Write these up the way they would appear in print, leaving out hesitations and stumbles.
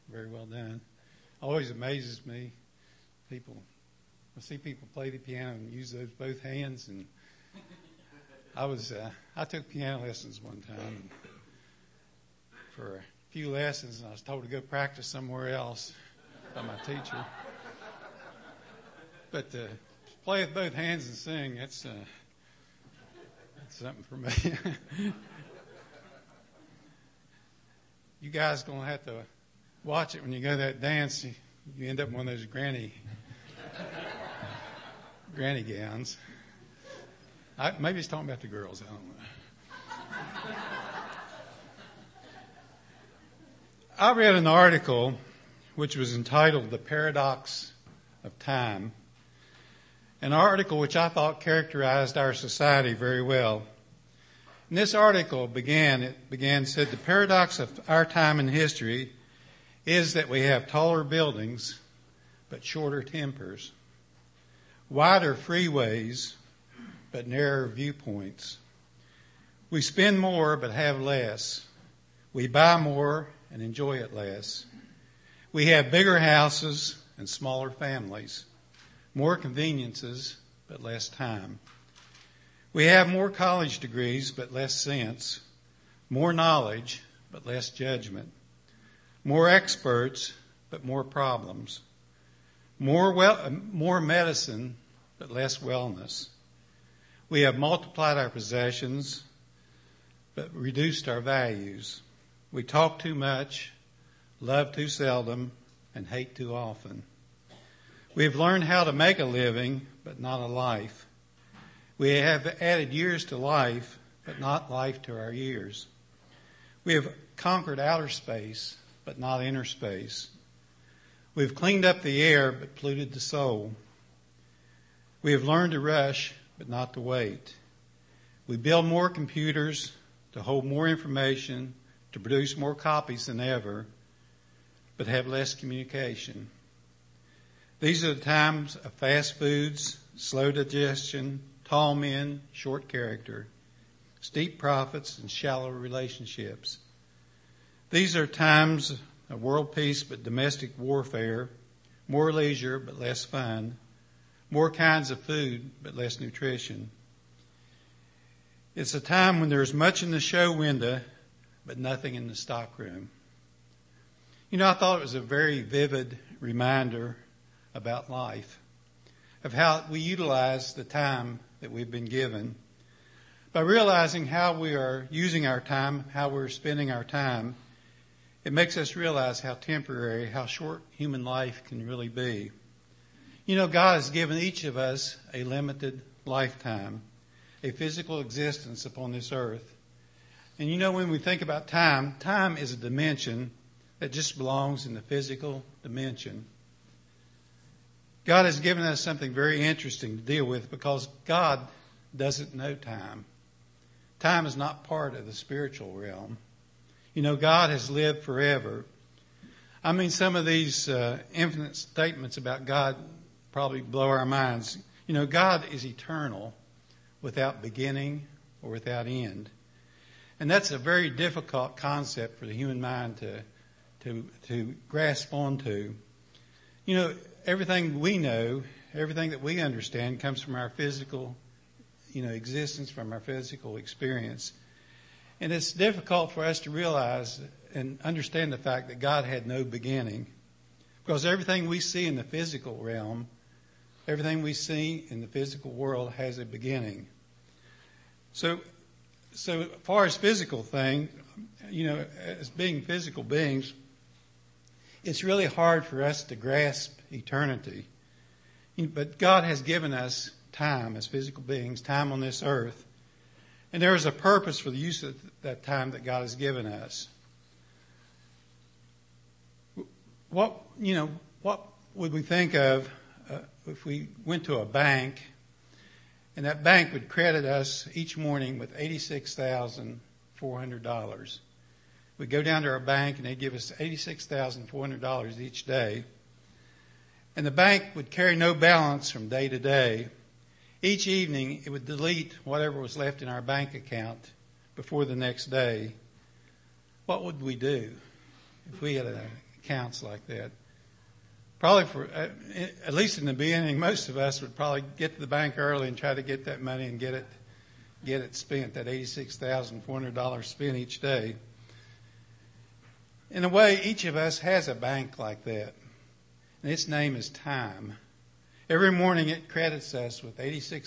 Very well done. Always amazes me. I see people play the piano and use those both hands. And I took piano lessons one time for a few lessons, and I was told to go practice somewhere else by my teacher. But to play with both hands and sing, that's something for me. You guys going to have to watch it when you go to that dance. You end up in one of those granny gowns. Maybe he's talking about the girls. I don't know. I read an article which was entitled "The Paradox of Time," an article which I thought characterized our society very well. And this article said, the paradox of our time in history is that we have taller buildings but shorter tempers, wider freeways but narrower viewpoints. We spend more but have less. We buy more and enjoy it less. We have bigger houses and smaller families, more conveniences but less time. We have more college degrees but less sense, more knowledge but less judgment, more experts but more problems, more medicine but less wellness. We have multiplied our possessions but reduced our values. We talk too much, love too seldom, and hate too often. We have learned how to make a living but not a life. We have added years to life, but not life to our years. We have conquered outer space, but not inner space. We've cleaned up the air, but polluted the soul. We have learned to rush, but not to wait. We build more computers to hold more information, to produce more copies than ever, but have less communication. These are the times of fast foods, slow digestion, tall men, short character, steep profits, and shallow relationships. These are times of world peace but domestic warfare, more leisure but less fun, more kinds of food but less nutrition. It's a time when there's much in the show window but nothing in the stockroom. I thought it was a very vivid reminder about life, of how we utilize the time that we've been given. By realizing how we are using our time, how we're spending our time, it makes us realize how temporary, how short human life can really be. God has given each of us a limited lifetime, a physical existence upon this earth. And when we think about time, time is a dimension that just belongs in the physical dimension. God has given us something very interesting to deal with because God doesn't know time. Time is not part of the spiritual realm. God has lived forever. Some of these infinite statements about God probably blow our minds. God is eternal, without beginning or without end. And that's a very difficult concept for the human mind to grasp onto. Everything we know, everything that we understand comes from our physical, existence, from our physical experience. And it's difficult for us to realize and understand the fact that God had no beginning. Because everything we see in the physical realm, everything we see in the physical world has a beginning. So as far as physical thing, as being physical beings, it's really hard for us to grasp eternity. But God has given us time as physical beings, time on this earth. And there is a purpose for the use of that time that God has given us. What would we think of if we went to a bank and that bank would credit us each morning with $86,400? We'd go down to our bank and they'd give us $86,400 each day. And the bank would carry no balance from day to day. Each evening it would delete whatever was left in our bank account before the next day. What would we do if we had accounts like that. Probably at least in the beginning, most of us would probably get to the bank early and try to get that money and get it spent, that $86,400 spent each day. In a way, each of us has a bank like that, and its name is time. Every morning it credits us with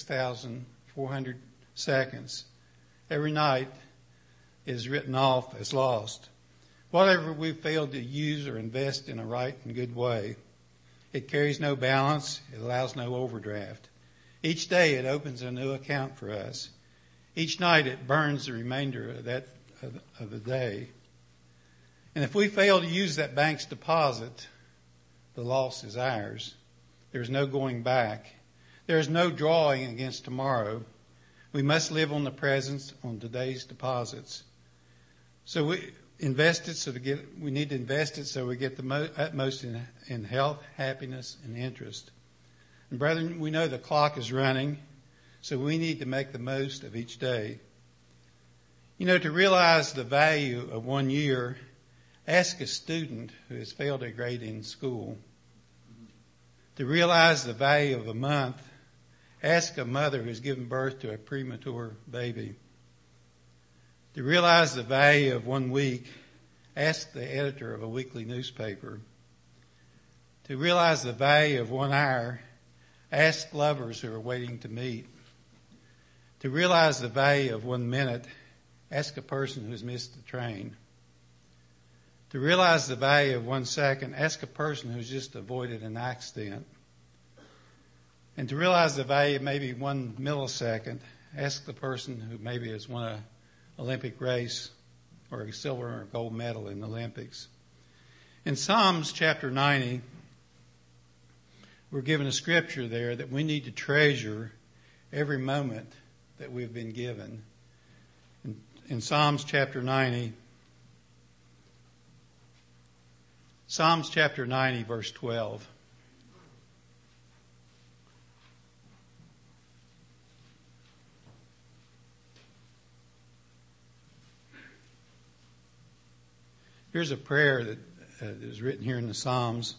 86,400 seconds. Every night it is written off as lost. Whatever we failed to use or invest in a right and good way, it carries no balance. It allows no overdraft. Each day it opens a new account for us. Each night it burns the remainder of the day. And if we fail to use that bank's deposit, the loss is ours. There's no going back. There's no drawing against tomorrow. We must live on the present, on today's deposits. So we invest it we need to invest it so we get the utmost in health, happiness, and interest. And brethren, we know the clock is running, so we need to make the most of each day. To realize the value of 1 year, ask a student who has failed a grade in school. To realize the value of a month, ask a mother who has given birth to a premature baby. To realize the value of 1 week, ask the editor of a weekly newspaper. To realize the value of 1 hour, ask lovers who are waiting to meet. To realize the value of 1 minute, ask a person who has missed the train. To realize the value of 1 second, ask a person who's just avoided an accident. And to realize the value of maybe 1 millisecond, ask the person who maybe has won an Olympic race or a silver or gold medal in the Olympics. In Psalms chapter 90, we're given a scripture there that we need to treasure every moment that we've been given. In Psalms chapter 90, verse 12. Here's a prayer that is written here in the Psalms.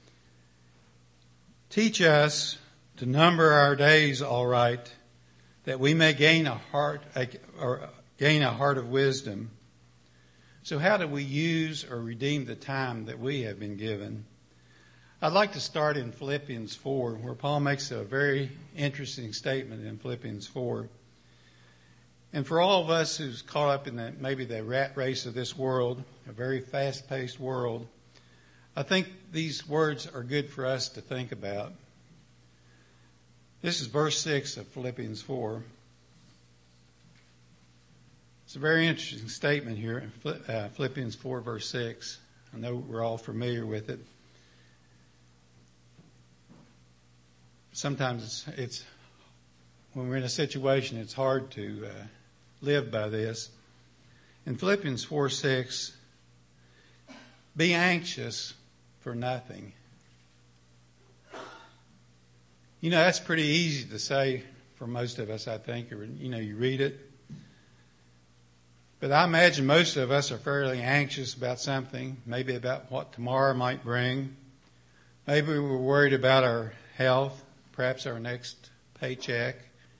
Teach us to number our days aright, that we may gain a heart of wisdom. So how do we use or redeem the time that we have been given? I'd like to start in Philippians 4, where Paul makes a very interesting statement in Philippians 4. And for all of us who's caught up in maybe the rat race of this world, a very fast-paced world, I think these words are good for us to think about. This is verse 6 of Philippians 4. It's a very interesting statement here in Philippians 4, verse 6. I know we're all familiar with it. Sometimes it's when we're in a situation, it's hard to live by this. In Philippians 4:6, be anxious for nothing. That's pretty easy to say for most of us, I think. Or, you read it. But I imagine most of us are fairly anxious about something, maybe about what tomorrow might bring. Maybe we're worried about our health, perhaps our next paycheck.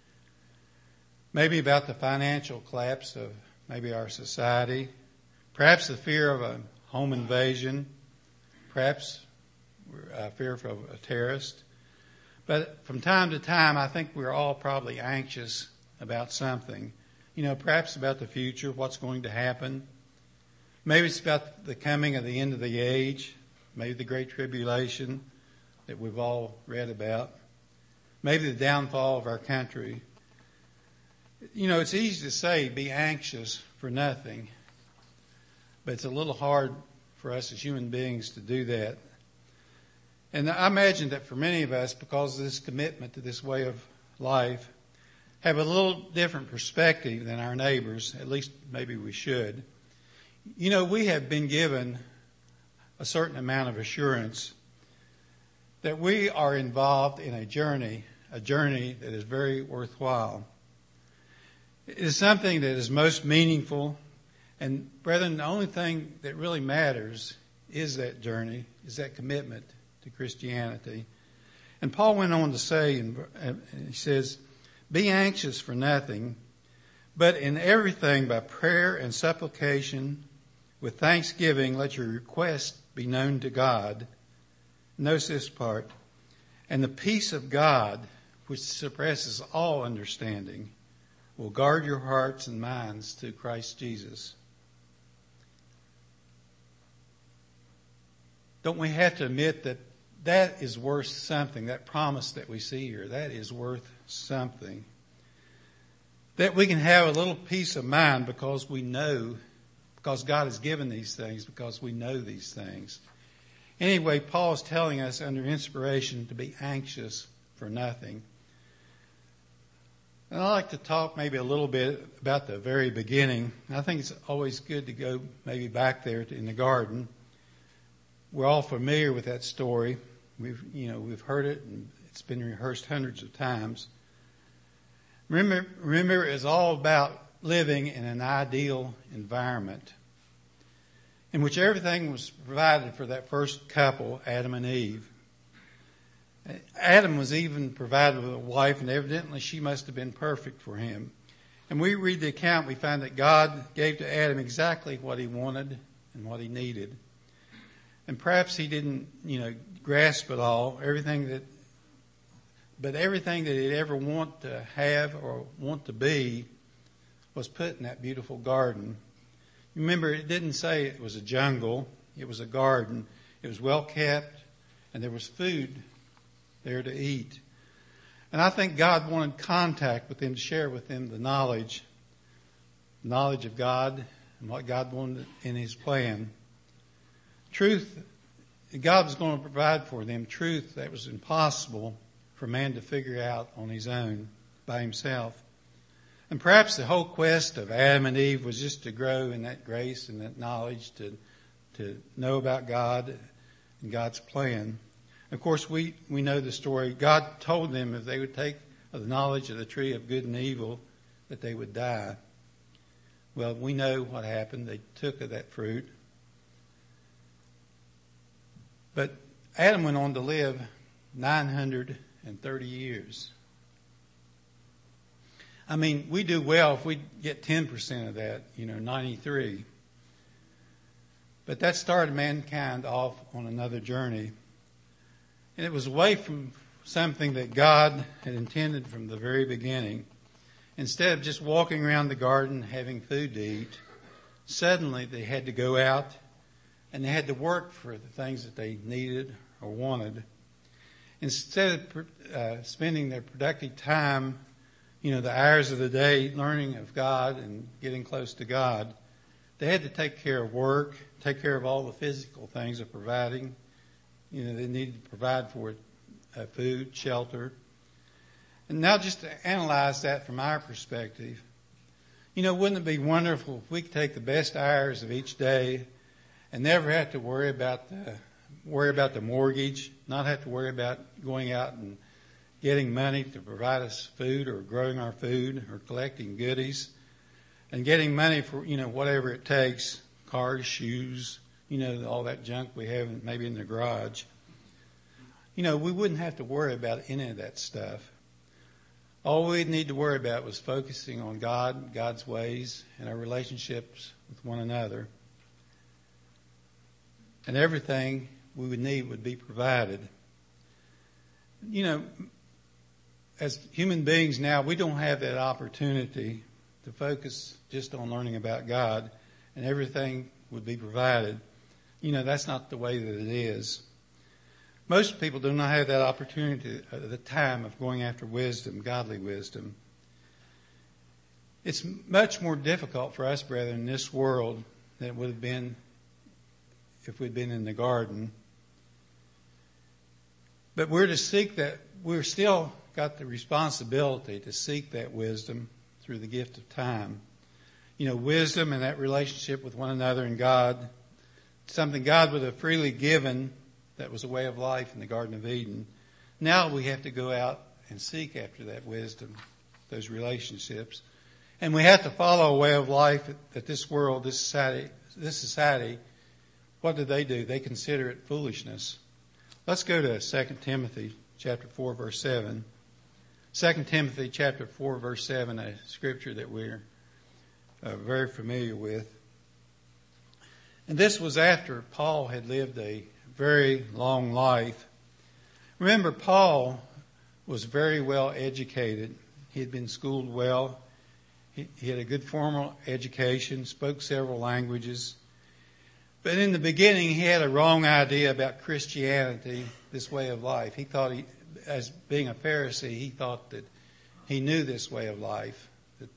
Maybe about the financial collapse of maybe our society. Perhaps the fear of a home invasion. Perhaps fear of a terrorist. But from time to time, I think we're all probably anxious about something. Perhaps about the future, what's going to happen. Maybe it's about the coming of the end of the age. Maybe the Great Tribulation that we've all read about. Maybe the downfall of our country. It's easy to say be anxious for nothing. But it's a little hard for us as human beings to do that. And I imagine that for many of us, because of this commitment to this way of life, have a little different perspective than our neighbors. At least maybe we should. We have been given a certain amount of assurance that we are involved in a journey that is very worthwhile. It is something that is most meaningful. And brethren, the only thing that really matters is that journey, is that commitment to Christianity. And Paul went on to say, and he says, be anxious for nothing, but in everything by prayer and supplication with thanksgiving, let your requests be known to God. Notice this part. And the peace of God, which suppresses all understanding, will guard your hearts and minds through Christ Jesus. Don't we have to admit that that is worth something, that promise that we see here, that is worth something. That we can have a little peace of mind because we know, because God has given these things, because we know these things. Anyway, Paul is telling us under inspiration to be anxious for nothing. And I'd like to talk maybe a little bit about the very beginning. I think it's always good to go maybe back there in the garden. We're all familiar with that story. We've heard it, and it's been rehearsed hundreds of times. Remember, it's all about living in an ideal environment in which everything was provided for that first couple, Adam and Eve. Adam was even provided with a wife, and evidently she must have been perfect for him. And we read the account, we find that God gave to Adam exactly what he wanted and what he needed. And perhaps he didn't, grasp it all, but everything that he'd ever want to have or want to be was put in that beautiful garden. Remember, it didn't say it was a jungle. It was a garden. It was well kept, and there was food there to eat. And I think God wanted contact with them, to share with them the knowledge of God and what God wanted in his plan. Truth, God was going to provide for them truth that was impossible for man to figure out on his own, by himself. And perhaps the whole quest of Adam and Eve was just to grow in that grace and that knowledge, to know about God and God's plan. Of course, we know the story. God told them if they would take of the knowledge of the tree of good and evil, that they would die. Well, we know what happened. They took of that fruit. But Adam went on to live 930 years. I mean, we do well if we get 10% of that, 93. But that started mankind off on another journey. And it was away from something that God had intended from the very beginning. Instead of just walking around the garden having food to eat, suddenly they had to go out and they had to work for the things that they needed or wanted. Instead of spending their productive time, the hours of the day learning of God and getting close to God, they had to take care of work, take care of all the physical things of providing. They needed to provide for food, shelter. And now just to analyze that from our perspective, wouldn't it be wonderful if we could take the best hours of each day and never have to worry about the mortgage, not have to worry about going out and getting money to provide us food or growing our food or collecting goodies and getting money for, whatever it takes, cars, shoes, all that junk we have maybe in the garage. We wouldn't have to worry about any of that stuff. All we'd need to worry about was focusing on God, God's ways, and our relationships with one another. And everything we would need would be provided. As human beings now, we don't have that opportunity to focus just on learning about God and everything would be provided. That's not the way that it is. Most people do not have that opportunity at the time of going after wisdom, godly wisdom. It's much more difficult for us, brethren, in this world than it would have been if we'd been in the garden. But we're to seek that. We're still got the responsibility to seek that wisdom through the gift of time. Wisdom and that relationship with one another and God, something God would have freely given that was a way of life in the Garden of Eden. Now we have to go out and seek after that wisdom, those relationships. And we have to follow a way of life that this world, this society what do? They consider it foolishness. Let's go to 2 Timothy chapter 4, verse 7. 2 Timothy chapter 4, verse 7, a scripture that we're very familiar with. And this was after Paul had lived a very long life. Remember, Paul was very well educated. He had been schooled well. He had a good formal education, spoke several languages. But in the beginning, he had a wrong idea about Christianity, this way of life. He thought, as being a Pharisee, he thought that he knew this way of life.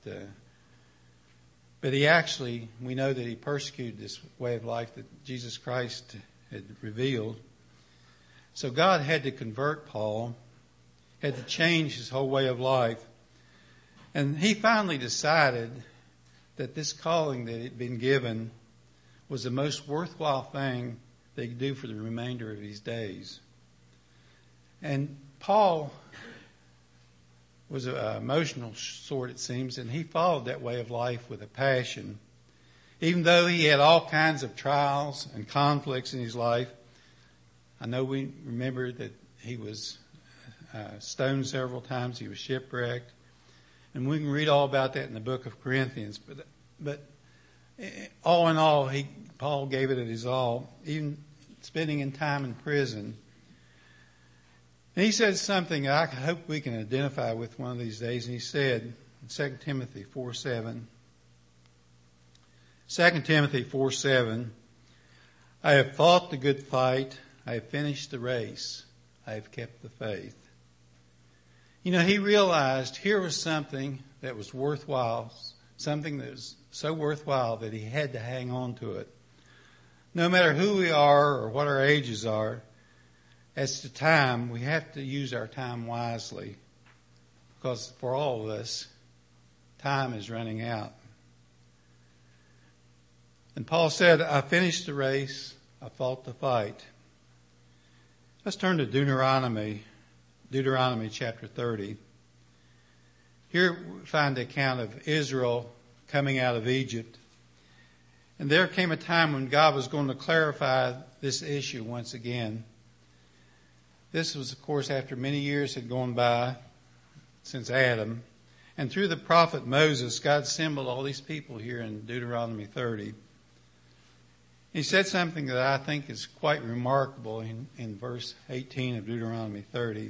But he actually, we know that he persecuted this way of life that Jesus Christ had revealed. So God had to convert Paul, had to change his whole way of life. And he finally decided that this calling that had been given was the most worthwhile thing they could do for the remainder of his days. And Paul was an emotional sort, it seems, and he followed that way of life with a passion. Even though he had all kinds of trials and conflicts in his life, I know we remember that he was stoned several times, he was shipwrecked, and we can read all about that in the book of Corinthians. But all in all, Paul gave it his all, even spending in time in prison. And he said something I hope we can identify with one of these days. And he said in 2 Timothy 4:7, 2 Timothy 4:7, I have fought the good fight, I have finished the race, I have kept the faith. You know, he realized here was something that was worthwhile, something that was so worthwhile that he had to hang on to it. No matter who we are or what our ages are, as to time, we have to use our time wisely, because for all of us, time is running out. And Paul said, I finished the race, I fought the fight. Let's turn to Deuteronomy chapter 30. Here we find the account of Israel coming out of Egypt. And there came a time when God was going to clarify this issue once again. This was, of course, after many years had gone by since Adam. And through the prophet Moses, God assembled all these people here in Deuteronomy 30. He said something that I think is quite remarkable in verse 18 of Deuteronomy 30.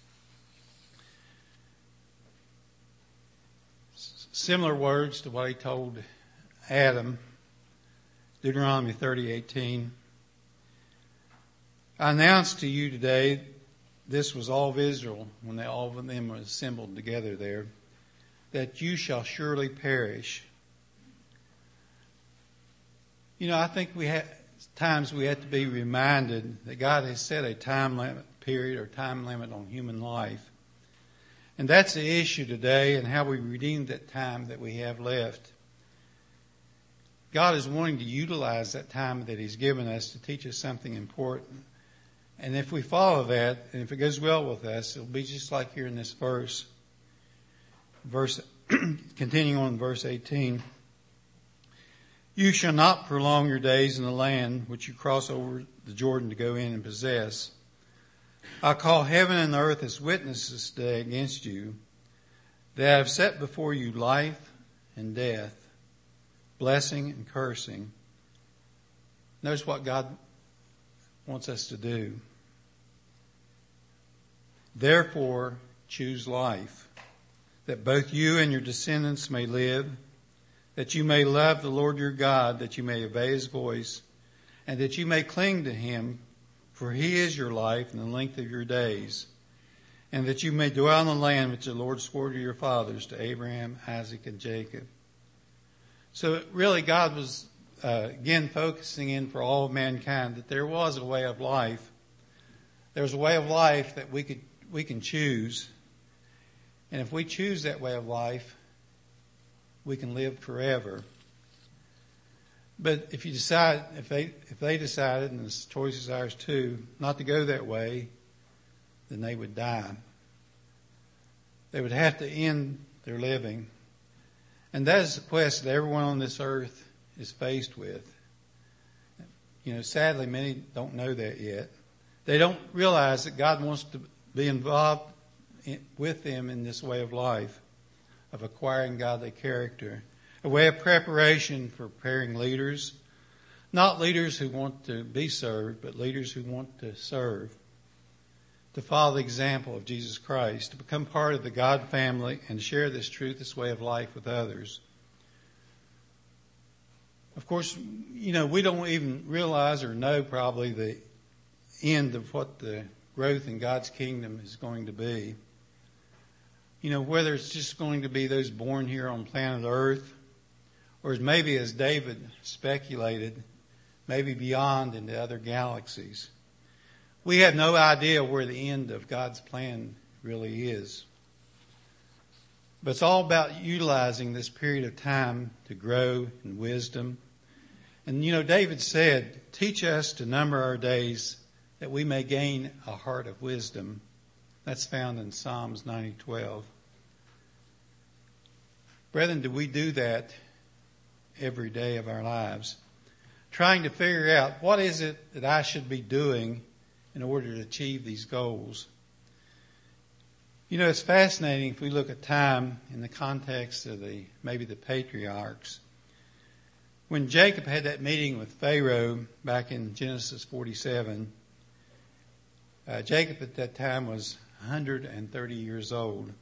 Similar words to what he told Adam, Deuteronomy 30:18. I announce to you today, this was all of Israel, when all of them were assembled together there, that you shall surely perish. You know, I think times we have to be reminded that God has set a time limit period or time limit on human life. And that's the issue today, and how we redeem that time that we have left. God is wanting to utilize that time that He's given us to teach us something important. And if we follow that, and if it goes well with us, it'll be just like here in this verse. Continuing on in verse 18. You shall not prolong your days in the land which you cross over the Jordan to go in and possess. I call heaven and earth as witnesses today against you, that I have set before you life and death, blessing and cursing. Notice what God wants us to do. Therefore, choose life, that both you and your descendants may live, that you may love the Lord your God, that you may obey His voice, and that you may cling to Him, for He is your life and the length of your days, and that you may dwell in the land which the Lord swore to your fathers, to Abraham, Isaac, and Jacob. So really God was again focusing in for all of mankind that there was a way of life. There's a way of life that we can choose. And if we choose that way of life, we can live forever. But if you decide, if they decided, and this choice is ours too, not to go that way, then they would die. They would have to end their living. And that is the quest that everyone on this earth is faced with. Sadly, many don't know that yet. They don't realize that God wants to be involved with them in this way of life, of acquiring godly character, a way of preparation for preparing leaders, not leaders who want to be served, but leaders who want to serve, to follow the example of Jesus Christ, to become part of the God family and share this truth, this way of life with others. Of course, we don't even realize or know probably the end of what the growth in God's kingdom is going to be. Whether it's just going to be those born here on planet Earth, or maybe, as David speculated, maybe beyond into other galaxies. We have no idea where the end of God's plan really is. But it's all about utilizing this period of time to grow in wisdom. And David said, "Teach us to number our days that we may gain a heart of wisdom." That's found in Psalms 90:12. Brethren, do we do that every day of our lives? Trying to figure out what is it that I should be doing in order to achieve these goals. It's fascinating if we look at time in the context of maybe the patriarchs. When Jacob had that meeting with Pharaoh back in Genesis 47, Jacob at that time was 130 years old.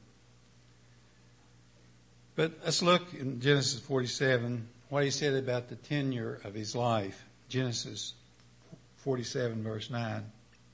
But let's look in Genesis 47 what he said about the tenure of his life. Genesis 47 verse 9.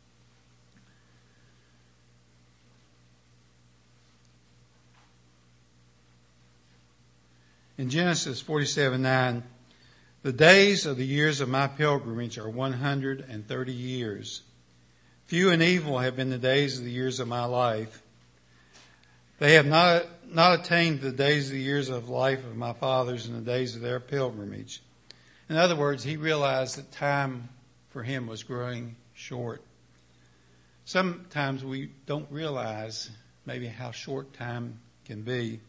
In Genesis 47:9, the days of the years of my pilgrimage are 130 years. Few and evil have been the days of the years of my life. They have not attained the days of the years of life of my fathers in the days of their pilgrimage. In other words, he realized that time for him was growing short. Sometimes we don't realize maybe how short time can be.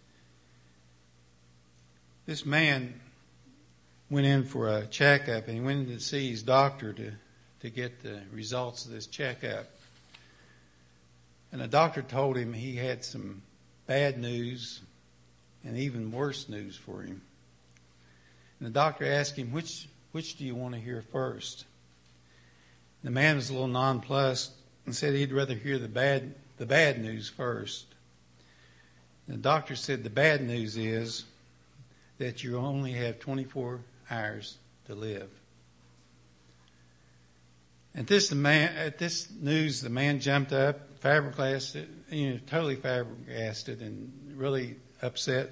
This man went in for a checkup, and he went in to see his doctor to get the results of this checkup. And the doctor told him he had some bad news and even worse news for him. And the doctor asked him, which do you want to hear first? The man was a little nonplussed and said he'd rather hear the bad news first. And the doctor said the bad news is that you only have 24 hours to live. At this news, the man jumped up, totally flabbergasted and really upset.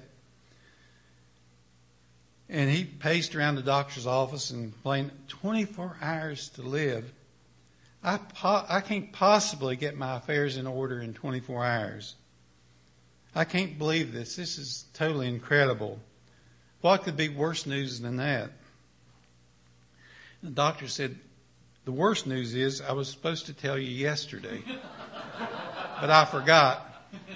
And he paced around the doctor's office and complained, 24 hours to live. I can't possibly get my affairs in order in 24 hours. I can't believe this. This is totally incredible. What could be worse news than that? The doctor said, the worst news is I was supposed to tell you yesterday, but I forgot.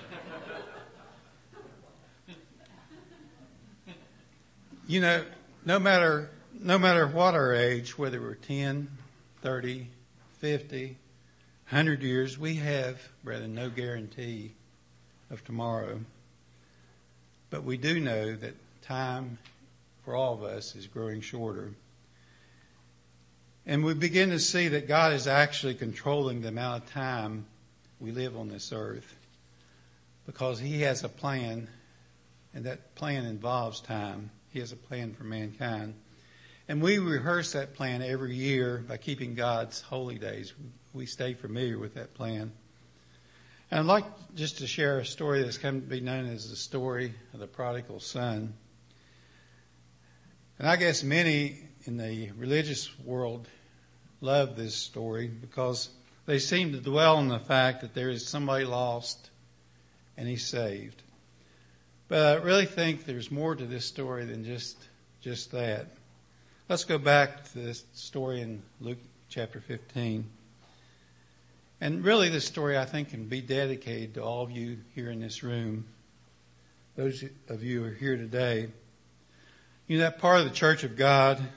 No matter what our age, whether we're 10, 30, 50, 100 years, we have, brethren, no guarantee of tomorrow. But we do know that time for all of us is growing shorter. And we begin to see that God is actually controlling the amount of time we live on this earth, because He has a plan, and that plan involves time. He has a plan for mankind. And we rehearse that plan every year by keeping God's holy days. We stay familiar with that plan. And I'd like just to share a story that's come to be known as the story of the prodigal son. And I guess many in the religious world love this story because they seem to dwell on the fact that there is somebody lost and he's saved. But I really think there's more to this story than just that. Let's go back to this story in Luke chapter 15. And really this story, I think, can be dedicated to all of you here in this room, those of you who are here today. That part of the church of God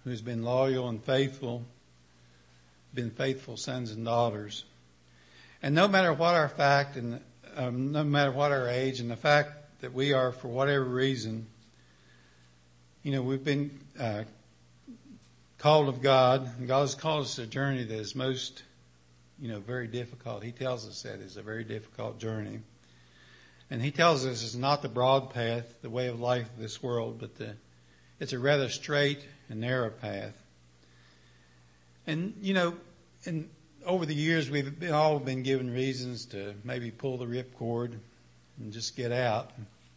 who's been loyal and faithful, been faithful sons and daughters. And no matter what our fact and no matter what our age and the fact that we are, for whatever reason, we've been called of God, and God has called us to a journey that is most, very difficult. He tells us that it's a very difficult journey. And He tells us it's not the broad path, the way of life of this world, but it's a rather straight and narrow path. And, and over the years, we've all been given reasons to maybe pull the ripcord and just get out.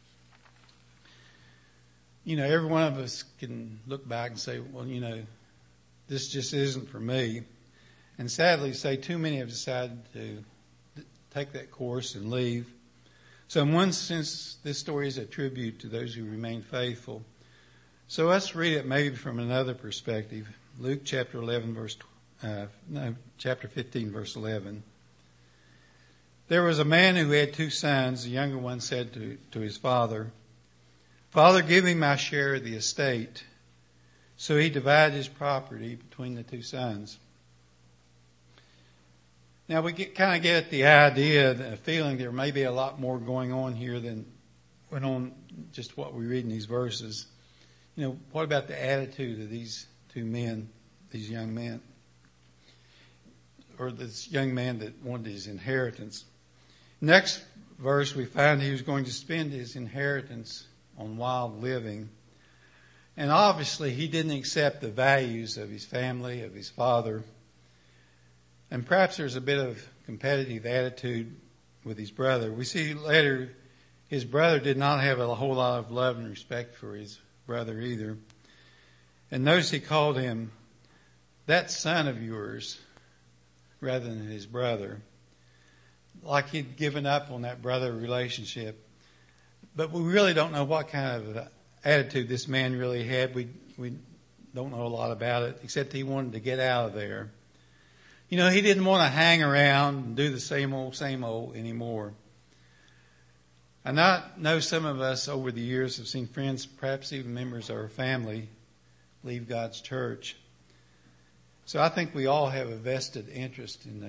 Every one of us can look back and say, well, this just isn't for me. And sadly, say too many have decided to take that course and leave. So in one sense, this story is a tribute to those who remain faithful. So let's read it maybe from another perspective. Luke chapter 15, verse 11. There was a man who had 2 sons. The younger one said to his father, "Father, give me my share of the estate." So he divided his property between the 2 sons. Now we kind of get the idea, the feeling there may be a lot more going on here than went on just what we read in these verses. What about the attitude of these 2 men, these young men? Or this young man that wanted his inheritance. Next verse, we find he was going to spend his inheritance on wild living. And obviously, he didn't accept the values of his family, of his father. And perhaps there's a bit of competitive attitude with his brother. We see later his brother did not have a whole lot of love and respect for his brother either. And notice he called him that son of yours rather than his brother. Like he'd given up on that brother relationship. But we really don't know what kind of attitude this man really had. We don't know a lot about it, except he wanted to get out of there. He didn't want to hang around and do the same old anymore. And I know some of us over the years have seen friends, perhaps even members of our family, leave God's church. So I think we all have a vested interest in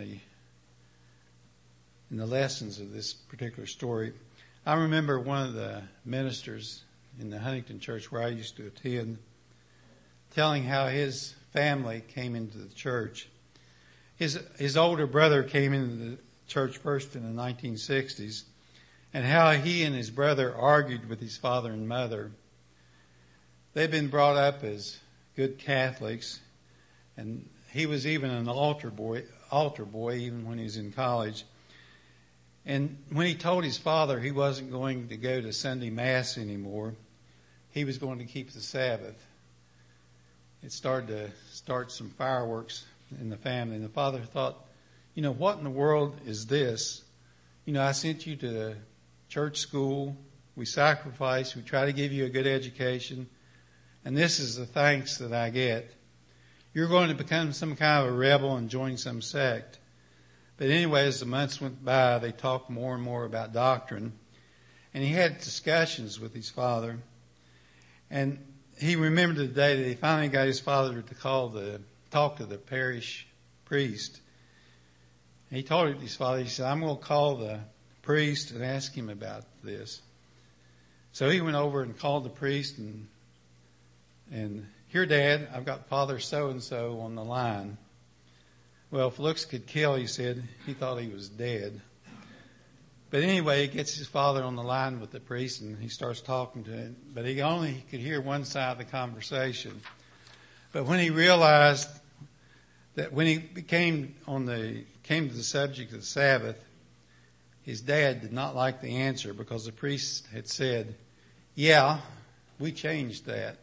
the lessons of this particular story. I remember one of the ministers in the Huntington church where I used to attend telling how his family came into the church. His older brother came into the church first in the 1960s, and how he and his brother argued with his father and mother. They'd been brought up as good Catholics, and he was even an altar boy even when he was in college. And when he told his father he wasn't going to go to Sunday Mass anymore, he was going to keep the Sabbath. It started to start some fireworks in the family. And the father thought, what in the world is this? I sent you to church school. We sacrifice. We try to give you a good education. And this is the thanks that I get. You're going to become some kind of a rebel and join some sect. But anyway, as the months went by, they talked more and more about doctrine. And he had discussions with his father. And he remembered the day that he finally got his father to talk to the parish priest. And he told his father, he said, "I'm going to call the priest and ask him about this." So he went over and called the priest and "Here, Dad, I've got Father so-and-so on the line." Well, if looks could kill, he said, he thought he was dead. But anyway, he gets his father on the line with the priest and he starts talking to him. But he only could hear one side of the conversation. But when he realized that when he came to the subject of the Sabbath, his dad did not like the answer because the priest had said, "Yeah, we changed that.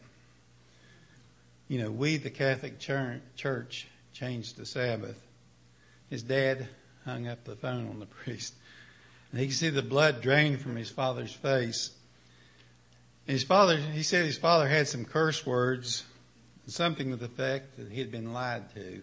We, the Catholic Church, changed the Sabbath." His dad hung up the phone on the priest. And he could see the blood drain from his father's face. And he said his father had some curse words, something to the effect that he had been lied to.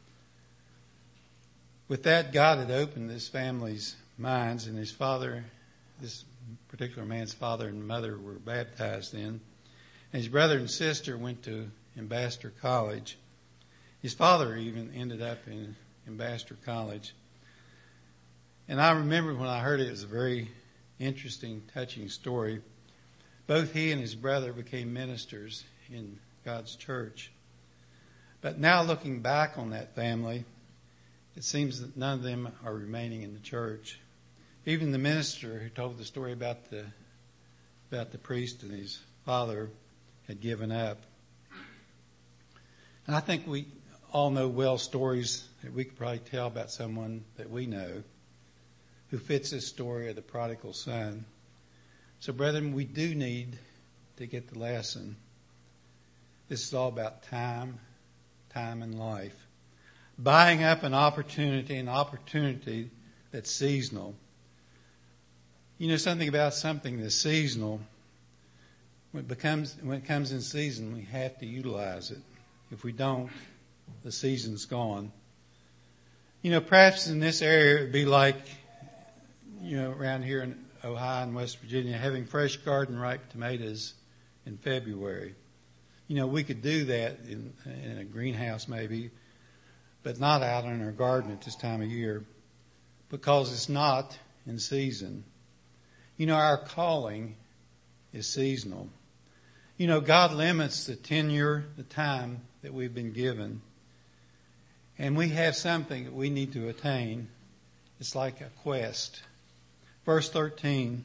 With that, God had opened this family's minds, and his father, this particular man's father and mother, were baptized in. And his brother and sister went to Ambassador College. His father even ended up in Ambassador College. And I remember when I heard it, it was a very interesting, touching story. Both he and his brother became ministers in God's church. But now looking back on that family, it seems that none of them are remaining in the church. Even the minister who told the story about the priest and his father had given up. And I think we all know well stories that we could probably tell about someone that we know who fits this story of the prodigal son. So, brethren, we do need to get the lesson. This is all about time and life. Buying up an opportunity that's seasonal. You know something about something that's seasonal, when it comes in season, we have to utilize it. If we don't, the season's gone. You know, perhaps in this area it would be like, you know, around here in Ohio and West Virginia, having fresh garden ripe tomatoes in February. You know, we could do that in a greenhouse maybe, but not out in our garden at this time of year because it's not in season. You know, our calling is seasonal. You know, God limits the tenure, the time that we've been given. And we have something that we need to attain. It's like a quest. Verse 13.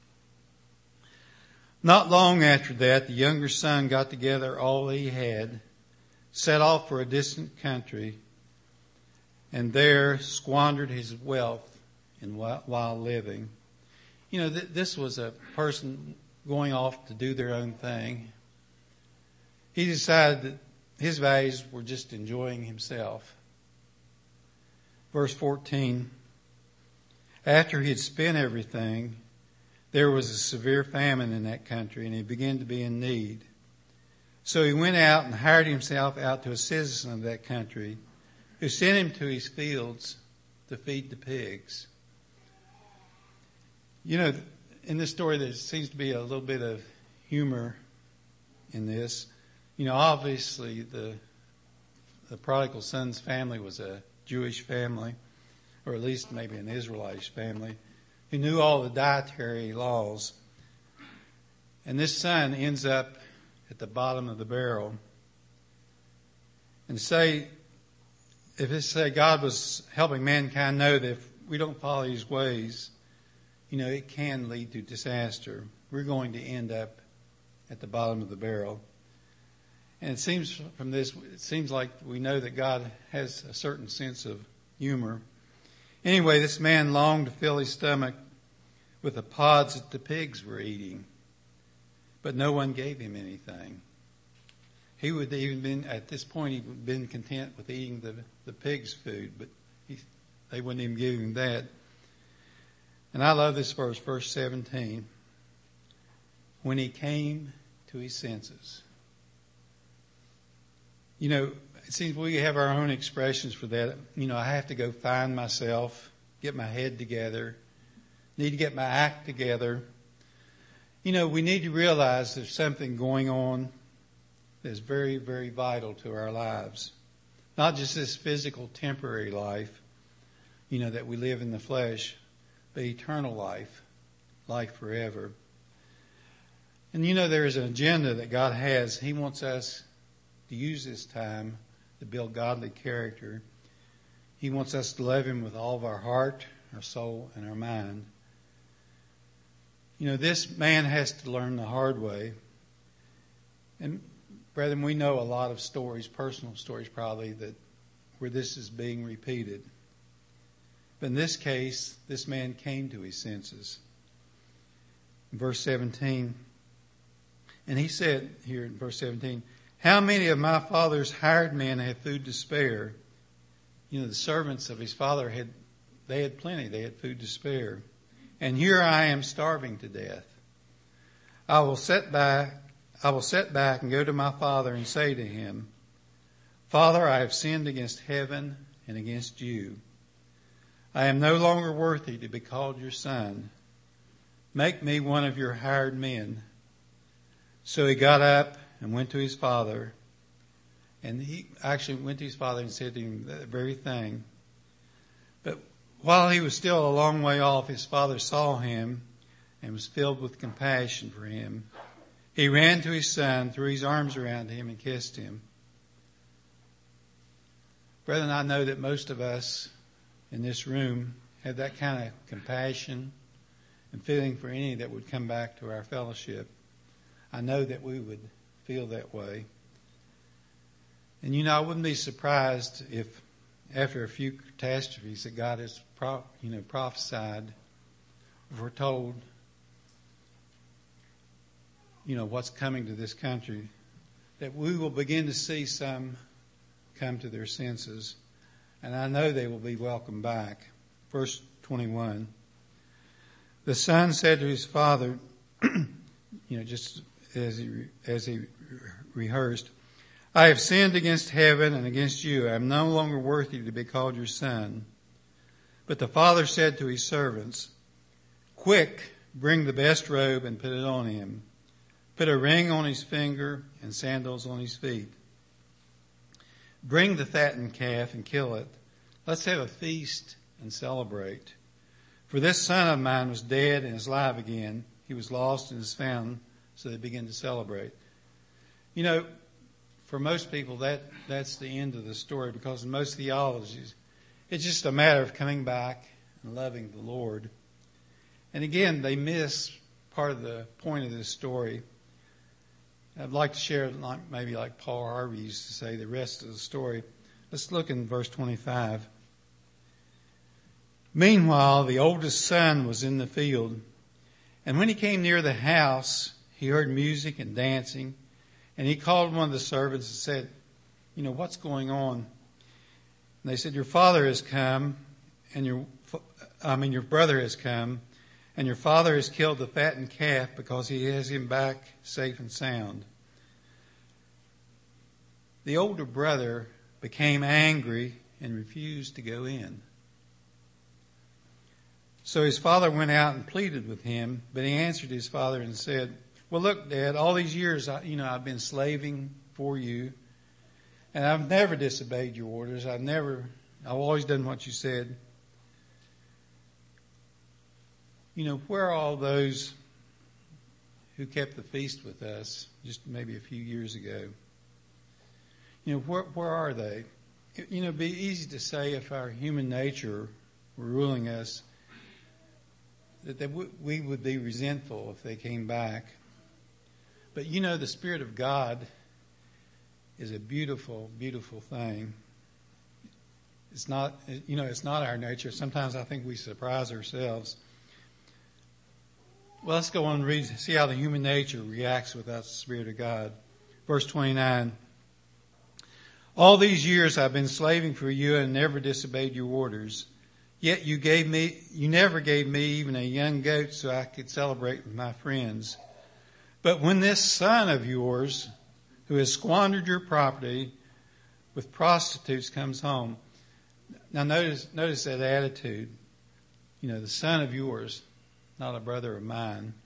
Not long after that, the younger son got together all he had, set off for a distant country, and there squandered his wealth while living. You know, this was a person going off to do their own thing. He decided that his values were just enjoying himself. Verse 14. After he had spent everything, there was a severe famine in that country, and he began to be in need. So he went out and hired himself out to a citizen of that country, who sent him to his fields to feed the pigs. You know, in this story, there seems to be a little bit of humor in this. You know, obviously the prodigal son's family was a Jewish family, or at least maybe an Israelite family, who knew all the dietary laws. And this son ends up at the bottom of the barrel. And if God was helping mankind know that if we don't follow his ways, you know, it can lead to disaster. We're going to end up at the bottom of the barrel. And it seems from this, it seems like we know that God has a certain sense of humor. Anyway, this man longed to fill his stomach with the pods that the pigs were eating, but no one gave him anything. He would even been, at this point, he would have been content with eating the pig's food, but they wouldn't even give him that. And I love this verse 17. When he came to his senses. You know, it seems we have our own expressions for that. You know, I have to go find myself, get my head together, need to get my act together. You know, we need to realize there's something going on that's very, very vital to our lives. Not just this physical, temporary life, you know, that we live in the flesh, but eternal life, life forever. And you know, there is an agenda that God has. He wants us to use this time to build godly character. He wants us to love him with all of our heart, our soul, and our mind. You know, this man has to learn the hard way. And brethren, we know a lot of stories, personal stories probably, that where this is being repeated. But in this case, this man came to his senses. In verse 17, and he said here in verse 17, how many of my father's hired men have food to spare? You know, the servants of his father had plenty. They had food to spare. And here I am starving to death. I will set back and go to my father and say to him, Father, I have sinned against heaven and against you. I am no longer worthy to be called your son. Make me one of your hired men. So he got up and went to his father. And he actually went to his father and said to him that very thing. But while he was still a long way off, his father saw him and was filled with compassion for him. He ran to his son, threw his arms around him, and kissed him. Brethren, I know that most of us in this room have that kind of compassion and feeling for any that would come back to our fellowship. I know that we would feel that way. And I wouldn't be surprised if after a few catastrophes that God has prophesied, or foretold, what's coming to this country, that we will begin to see some come to their senses. And I know they will be welcomed back. Verse 21. The son said to his father, just as he rehearsed, I have sinned against heaven and against you. I am no longer worthy to be called your son. But the father said to his servants, quick, bring the best robe and put it on him. Put a ring on his finger and sandals on his feet. Bring the fattened calf and kill it. Let's have a feast and celebrate. For this son of mine was dead and is alive again. He was lost and is found. So they begin to celebrate. For most people, that's the end of the story, because in most theologies, it's just a matter of coming back and loving the Lord. And again, they miss part of the point of this story. I'd like to share, maybe like Paul Harvey used to say, the rest of the story. Let's look in verse 25. Meanwhile, the oldest son was in the field, and when he came near the house, he heard music and dancing. And he called one of the servants and said, what's going on? And they said, your father has come, and your brother has come, and your father has killed the fattened calf because he has him back safe and sound. The older brother became angry and refused to go in. So his father went out and pleaded with him, but he answered his father and said, well, look, Dad, all these years, I've been slaving for you, and I've never disobeyed your orders. I've always done what you said. Where are all those who kept the feast with us just maybe a few years ago? Where are they? It'd be easy to say if our human nature were ruling us, that we would be resentful if they came back. But the Spirit of God is a beautiful, beautiful thing. It's not our nature. Sometimes I think we surprise ourselves. Well, let's go on and read, see how the human nature reacts without the Spirit of God. Verse 29. All these years I've been slaving for you and never disobeyed your orders. Yet you never gave me even a young goat so I could celebrate with my friends. But when this son of yours, who has squandered your property with prostitutes, comes home. Now notice that attitude. The son of yours, not a brother of mine.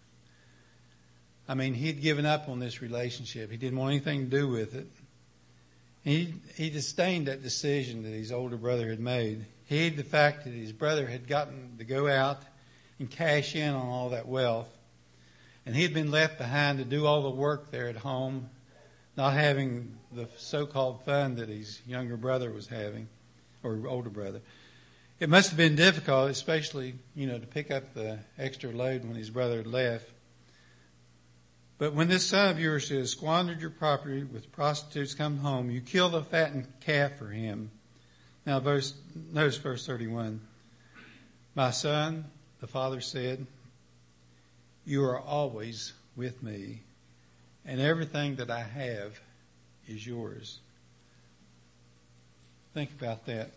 He'd given up on this relationship. He didn't want anything to do with it. He disdained that decision that his older brother had made. He hated the fact that his brother had gotten to go out and cash in on all that wealth. And he had been left behind to do all the work there at home, not having the so-called fun that his younger brother was having, or older brother. It must have been difficult, especially, to pick up the extra load when his brother had left. But when this son of yours who has squandered your property with prostitutes come home, you kill the fattened calf for him. Now notice verse 31. My son, the father said, you are always with me, and everything that I have is yours. Think about that.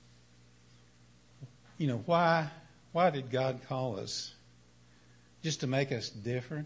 Why did God call us? Just to make us different?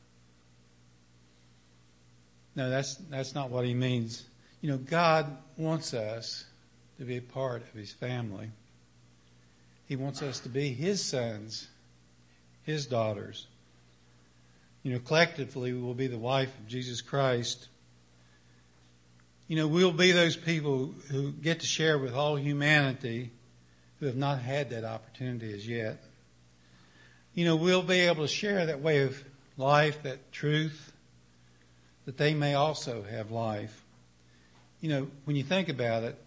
No, that's not what he means. God wants us to be a part of his family. He wants us to be his sons, his daughters. Collectively we will be the wife of Jesus Christ. We'll be those people who get to share with all humanity who have not had that opportunity as yet. We'll be able to share that way of life, that truth, that they may also have life. When you think about it,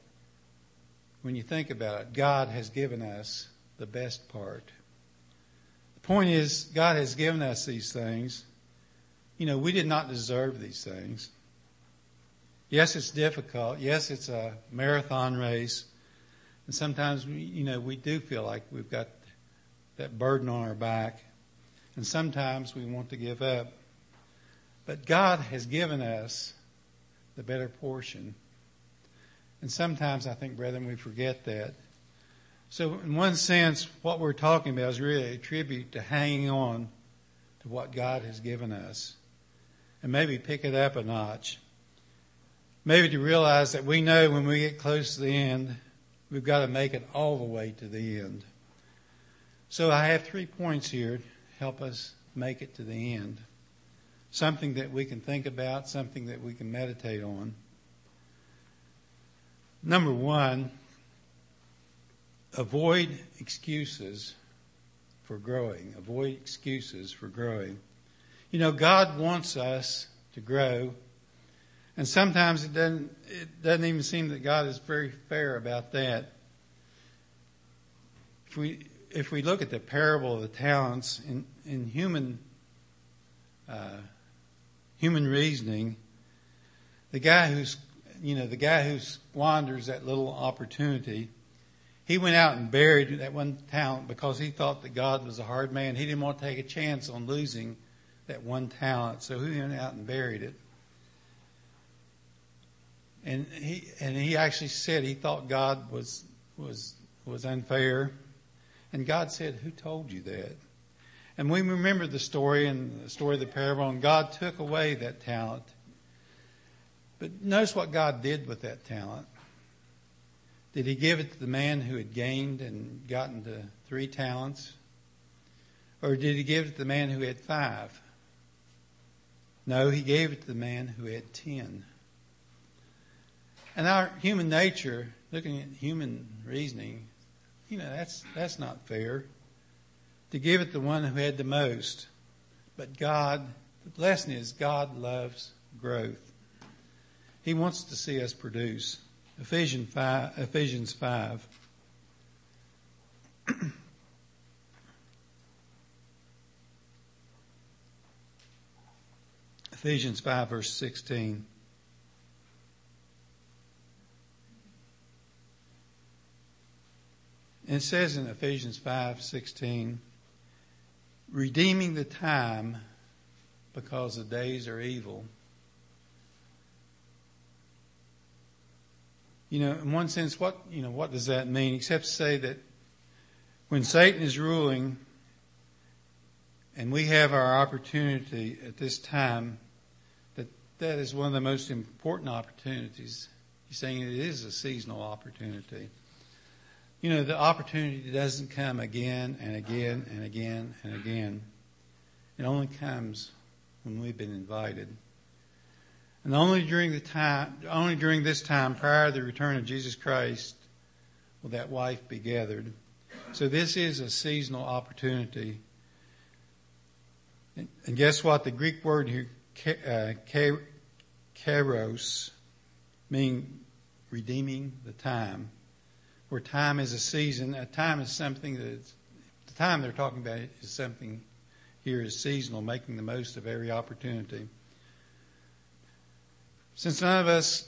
God has given us the best part. The point is, God has given us these things. We did not deserve these things. Yes, it's difficult. Yes, it's a marathon race. And sometimes, we do feel like we've got that burden on our back. And sometimes we want to give up. But God has given us the better portion. And sometimes I think, brethren, we forget that. So in one sense, what we're talking about is really a tribute to hanging on to what God has given us. And maybe pick it up a notch. Maybe to realize that we know when we get close to the end, we've got to make it all the way to the end. So I have 3 points here to help us make it to the end. Something that we can think about, something that we can meditate on. Number 1, avoid excuses for growing. Avoid excuses for growing. God wants us to grow. And sometimes it doesn't even seem that God is very fair about that. If we look at the parable of the talents in human reasoning, the guy who squanders that little opportunity, he went out and buried that one talent because he thought that God was a hard man. He didn't want to take a chance on losing that one talent, so he went out and buried it. And he actually said he thought God was unfair. And God said, "Who told you that?" And we remember the story and the story of the parable, and God took away that talent. But notice what God did with that talent. Did he give it to the man who had gained and gotten to 3 talents? Or did he give it to the man who had 5? No, he gave it to the man who had 10. And our human nature, looking at human reasoning, that's not fair. To give it to the one who had the most. But God, the lesson is God loves growth. He wants to see us produce. Ephesians 5. Ephesians 5 verse 16. And it says in Ephesians 5:16, redeeming the time because the days are evil. In one sense, what does that mean? Except to say that when Satan is ruling and we have our opportunity at this time, that is one of the most important opportunities. He's saying it is a seasonal opportunity. The opportunity doesn't come again and again and again and again. It only comes when we've been invited. And only during this time prior to the return of Jesus Christ will that wife be gathered. So this is a seasonal opportunity. And guess what? The Greek word here, kairos, means redeeming the time. Where time is a season, a time is something the time they're talking about is something here is seasonal, making the most of every opportunity. Since none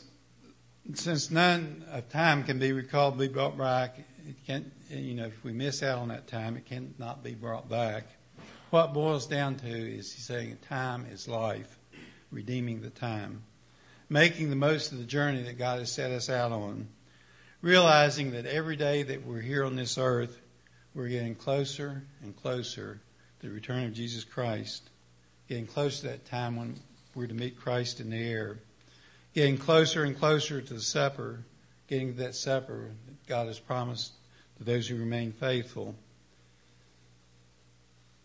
of time can be recalled, be brought back, it can't, if we miss out on that time, it cannot be brought back. What it boils down to is he's saying time is life, redeeming the time, making the most of the journey that God has set us out on. Realizing that every day that we're here on this earth, we're getting closer and closer to the return of Jesus Christ. Getting close to that time when we're to meet Christ in the air. Getting closer and closer to the supper. Getting to that supper that God has promised to those who remain faithful.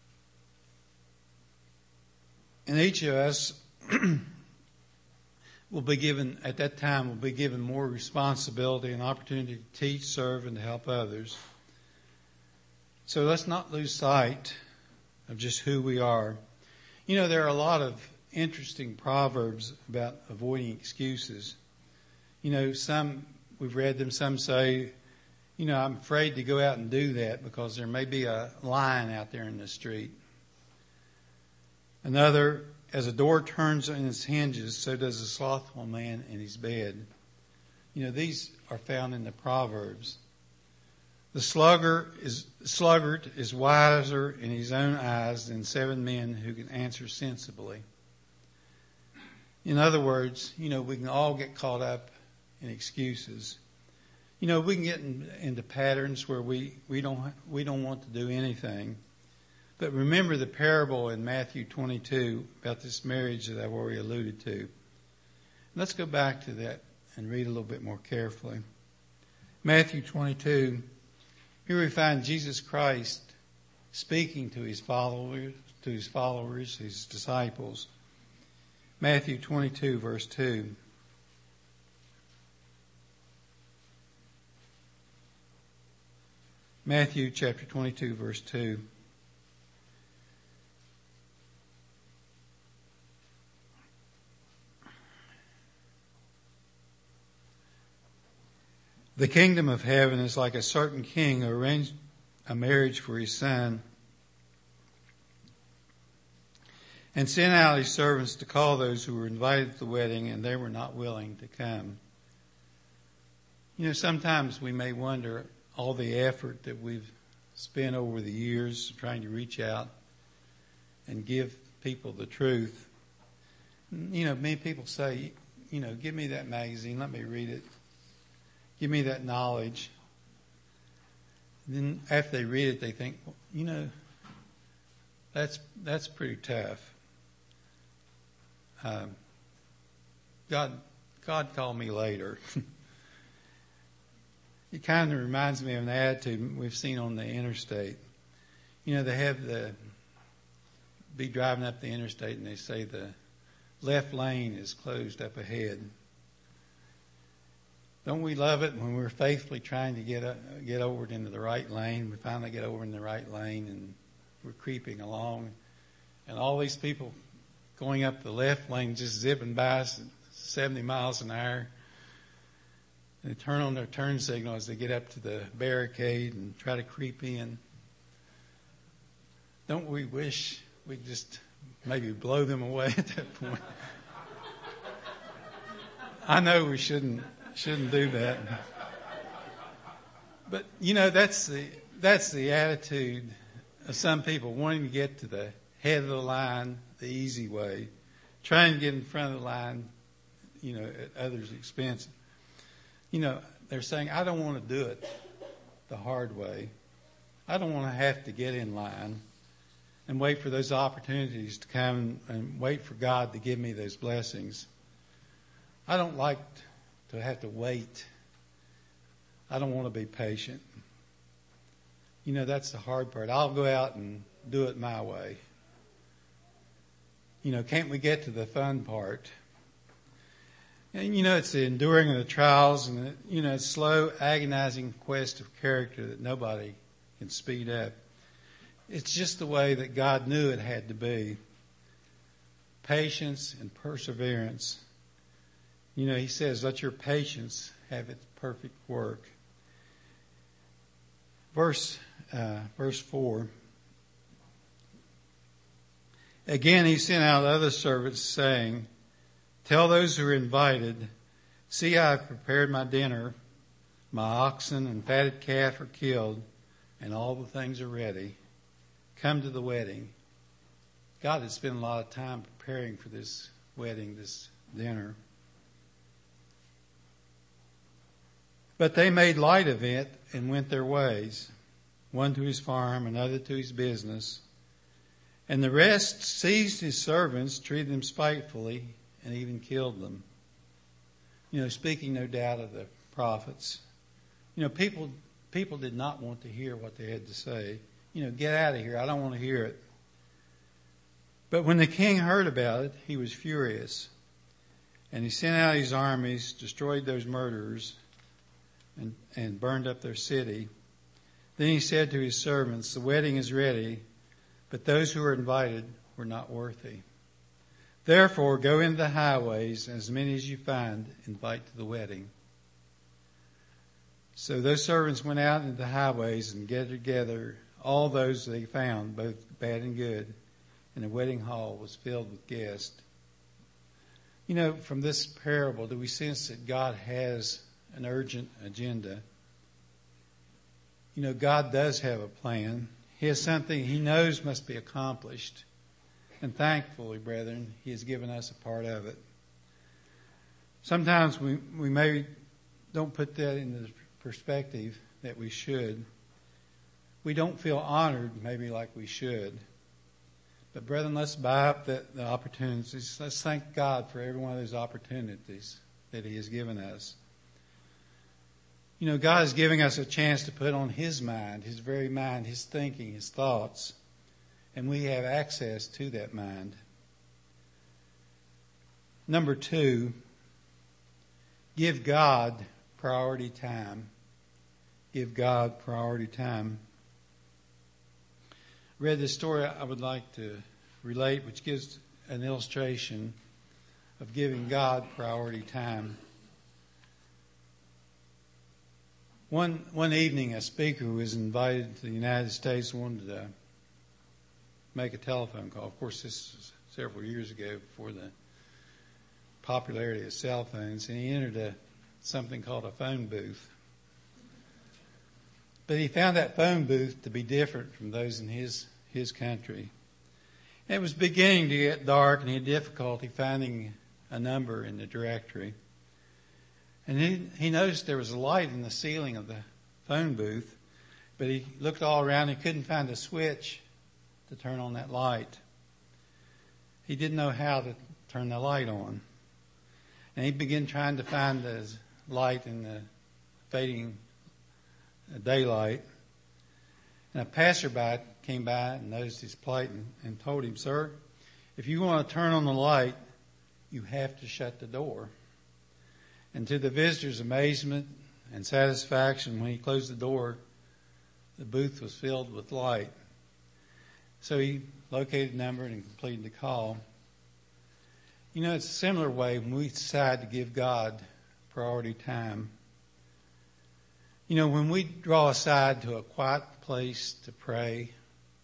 And each of us will be given, at that time, will be given more responsibility and opportunity to teach, serve, and to help others. So let's not lose sight of just who we are. You know, there are a lot of interesting proverbs about avoiding excuses. You know, some, we've read them, some say, you know, I'm afraid to go out and do that because there may be a lion out there in the street. Another, as a door turns in its hinges, so does a slothful man in his bed. You know, these are found in the Proverbs. The sluggard is wiser in his own eyes than 7 men who can answer sensibly. In other words, you know, we can all get caught up in excuses. You know, we can get into patterns where we don't want to do anything. But remember the parable in Matthew 22 about this marriage that I've already alluded to. Let's go back to that and read a little bit more carefully. Matthew 22, here we find Jesus Christ speaking to his followers, his disciples. Matthew 22, verse 2. Matthew chapter 22, verse 2. The kingdom of heaven is like a certain king who arranged a marriage for his son and sent out his servants to call those who were invited to the wedding, and they were not willing to come. You know, sometimes we may wonder all the effort that we've spent over the years trying to reach out and give people the truth. You know, many people say, you know, give me that magazine, let me read it. Give me that knowledge. Then after they read it, they think, well, you know, that's pretty tough. God called me later. It kind of reminds me of an attitude we've seen on the interstate. You know, they have be driving up the interstate and they say the left lane is closed up ahead. Don't we love it when we're faithfully trying to get over into the right lane? We finally get over in the right lane and we're creeping along. And all these people going up the left lane just zipping by us at 70 miles an hour. And they turn on their turn signal as they get up to the barricade and try to creep in. Don't we wish we'd just maybe blow them away at that point? I know we shouldn't do that. But, you know, that's the attitude of some people, wanting to get to the head of the line the easy way, trying to get in front of the line, you know, at others' expense. You know, they're saying, I don't want to do it the hard way. I don't want to have to get in line and wait for those opportunities to come and wait for God to give me those blessings. I don't like to have to wait. I don't want to be patient. You know, that's the hard part. I'll go out and do it my way. You know, can't we get to the fun part? And, you know, it's the enduring of the trials and, the, you know, slow, agonizing quest of character that nobody can speed up. It's just the way that God knew it had to be. Patience and perseverance. You know, he says, let your patience have its perfect work. Verse 4. Again, he sent out other servants saying, tell those who are invited, see, I have prepared my dinner. My oxen and fatted calf are killed, and all the things are ready. Come to the wedding. God had spent a lot of time preparing for this wedding, this dinner. But they made light of it and went their ways, one to his farm, another to his business. And the rest seized his servants, treated them spitefully, and even killed them. You know, speaking no doubt of the prophets. You know, people did not want to hear what they had to say. You know, get out of here. I don't want to hear it. But when the king heard about it, he was furious. And he sent out his armies, destroyed those murderers, and burned up their city. Then he said to his servants, "The wedding is ready, but those who are invited were not worthy. Therefore, go into the highways, and as many as you find, invite to the wedding." So those servants went out into the highways and gathered together all those they found, both bad and good, and the wedding hall was filled with guests. You know, from this parable, do we sense that God has an urgent agenda? You know, God does have a plan. He has something he knows must be accomplished. And thankfully, brethren, he has given us a part of it. Sometimes we maybe don't put that in the perspective that we should. We don't feel honored maybe like we should. But brethren, let's buy up the opportunities. Let's thank God for every one of those opportunities that he has given us. You know, God is giving us a chance to put on his mind, his very mind, his thinking, his thoughts. And we have access to that mind. Number 2, give God priority time. Give God priority time. I read this story I would like to relate, which gives an illustration of giving God priority time. One evening, a speaker who was invited to the United States wanted to make a telephone call. Of course, this was several years ago, before the popularity of cell phones, and he entered something called a phone booth. But he found that phone booth to be different from those in his country. And it was beginning to get dark, and he had difficulty finding a number in the directory. And he noticed there was a light in the ceiling of the phone booth, but he looked all around and couldn't find a switch to turn on that light. He didn't know how to turn the light on. And he began trying to find the light in the fading daylight. And a passerby came by and noticed his plight and told him, "Sir, if you want to turn on the light, you have to shut the door." And to the visitor's amazement and satisfaction, when he closed the door, the booth was filled with light. So he located the number and completed the call. You know, it's a similar way when we decide to give God priority time. You know, when we draw aside to a quiet place to pray,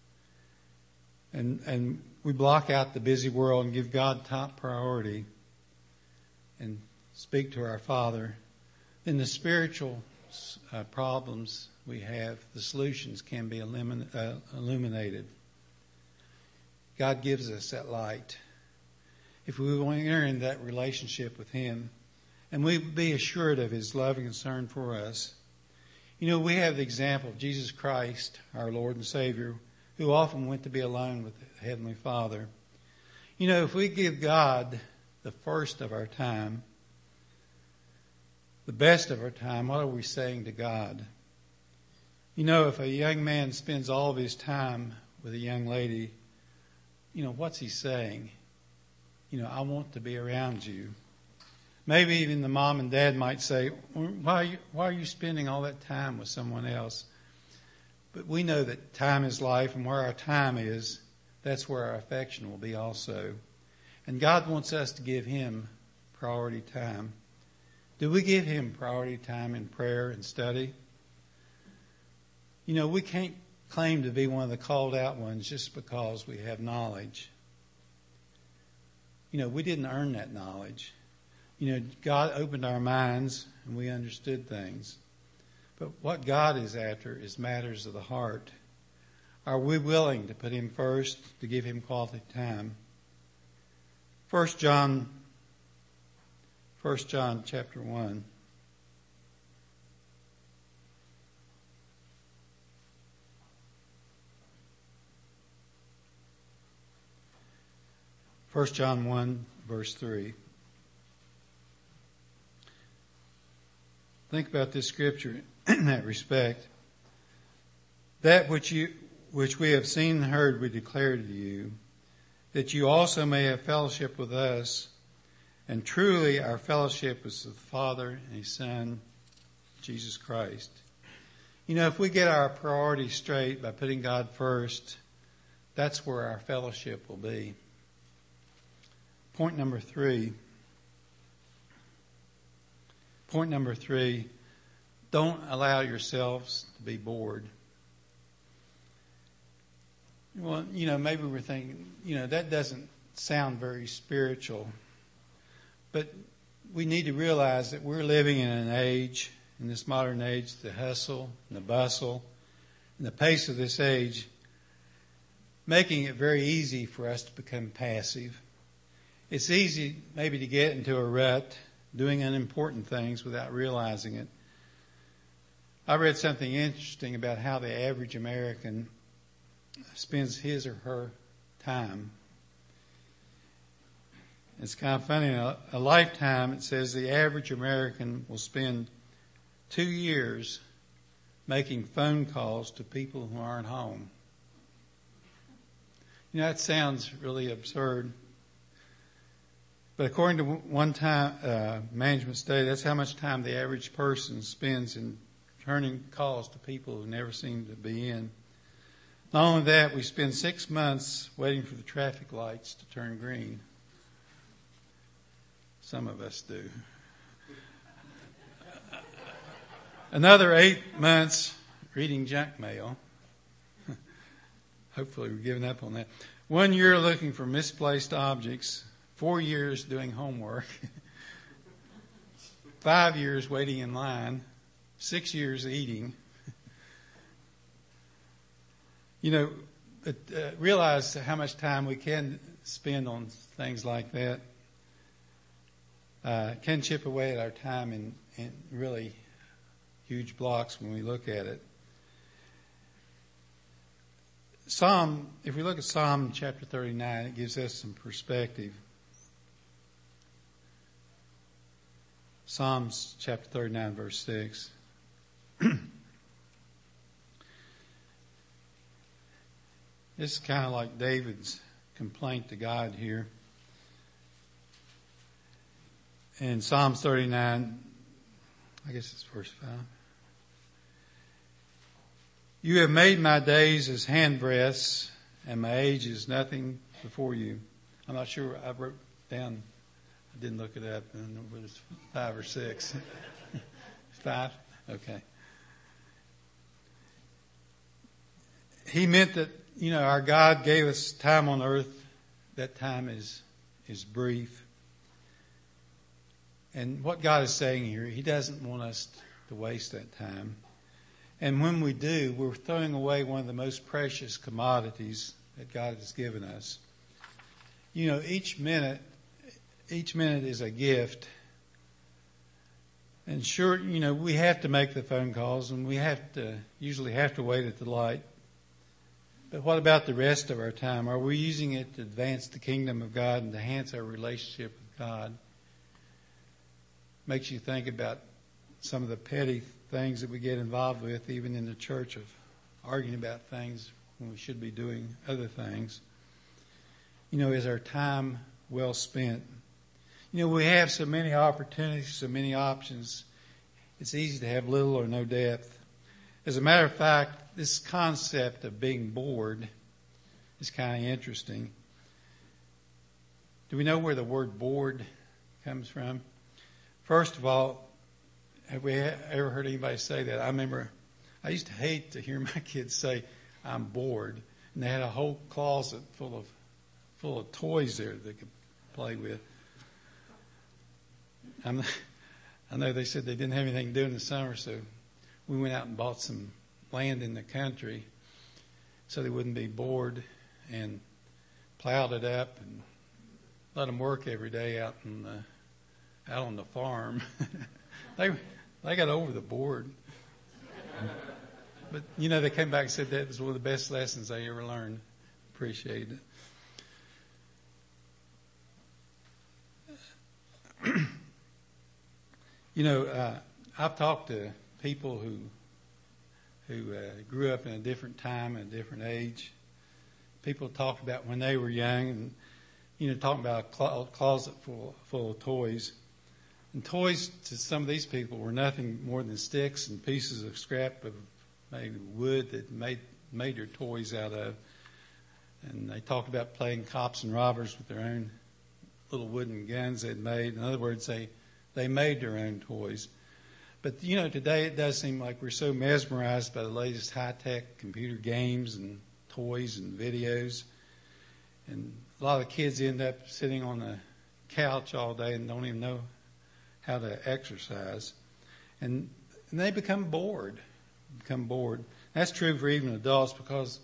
and we block out the busy world and give God top priority and speak to our Father, then the spiritual problems we have, the solutions can be illuminated. God gives us that light. If we want to enter into that relationship with him, and we be assured of his love and concern for us. You know, we have the example of Jesus Christ, our Lord and Savior, who often went to be alone with the Heavenly Father. You know, if we give God the first of our time, the best of our time, what are we saying to God? You know, if a young man spends all of his time with a young lady, you know, what's he saying? You know, I want to be around you. Maybe even the mom and dad might say, why are you spending all that time with someone else? But we know that time is life, and where our time is, that's where our affection will be also. And God wants us to give him priority time. Do we give him priority time in prayer and study? You know, we can't claim to be one of the called out ones just because we have knowledge. You know, we didn't earn that knowledge. You know, God opened our minds and we understood things. But what God is after is matters of the heart. Are we willing to put him first, to give him quality time? 1 John chapter 1. First John 1, verse 3. Think about this scripture in that respect. That which we have seen and heard we declare to you, that you also may have fellowship with us. And truly our fellowship is with the Father and His Son, Jesus Christ. You know, if we get our priorities straight by putting God first, that's where our fellowship will be. Point number three, don't allow yourselves to be bored. Well, you know, maybe we're thinking, you know, that doesn't sound very spiritual. But we need to realize that we're living in an age, in this modern age, the hustle and the bustle and the pace of this age, making it very easy for us to become passive. It's easy maybe to get into a rut, doing unimportant things without realizing it. I read something interesting about how the average American spends his or her time. It's kind of funny. In a lifetime, it says the average American will spend 2 years making phone calls to people who aren't home. You know, that sounds really absurd. But according to one time management study, that's how much time the average person spends in returning calls to people who never seem to be in. Not only that, we spend 6 months waiting for the traffic lights to turn green. Some of us do. Another 8 months reading junk mail. Hopefully we're giving up on that. 1 year looking for misplaced objects. 4 years doing homework. 5 years waiting in line. 6 years eating. You know, realize how much time we can spend on things like that. Can chip away at our time in really huge blocks when we look at it. If we look at Psalm chapter 39, it gives us some perspective. Psalms chapter 39, verse 6. This is kind of like David's complaint to God here. In Psalms 39, I guess it's verse 5. You have made my days as handbreadths, and my age is nothing before you. I'm not sure. I wrote down, I didn't look it up, and it was 5 or 6. 5? Okay. He meant that, you know, our God gave us time on earth. That time is brief. And what God is saying here, He doesn't want us to waste that time. And when we do, we're throwing away one of the most precious commodities that God has given us. You know, each minute is a gift. And sure, you know, we have to make the phone calls, and we usually have to wait at the light. But what about the rest of our time? Are we using it to advance the kingdom of God and to enhance our relationship with God? Makes you think about some of the petty things that we get involved with, even in the church, of arguing about things when we should be doing other things. You know, is our time well spent? You know, we have so many opportunities, so many options. It's easy to have little or no depth. As a matter of fact, this concept of being bored is kind of interesting. Do we know where the word bored comes from? First of all, have we ever heard anybody say that? I remember I used to hate to hear my kids say, I'm bored. And they had a whole closet full of toys there they could play with. I know they said they didn't have anything to do in the summer, so we went out and bought some land in the country so they wouldn't be bored, and plowed it up and let them work every day out on the farm. They got over the board. But, you know, they came back and said that was one of the best lessons they ever learned. Appreciated it. You know, I've talked to people who grew up in a different time and a different age. People talk about when they were young, and talking about a closet full of toys. And toys to some of these people were nothing more than sticks and pieces of scrap of maybe wood that made their toys out of. And they talked about playing cops and robbers with their own little wooden guns they'd made. In other words, they made their own toys. But, today it does seem like we're so mesmerized by the latest high-tech computer games and toys and videos. And a lot of kids end up sitting on the couch all day and don't even know how to exercise. And they become bored. That's true for even adults because,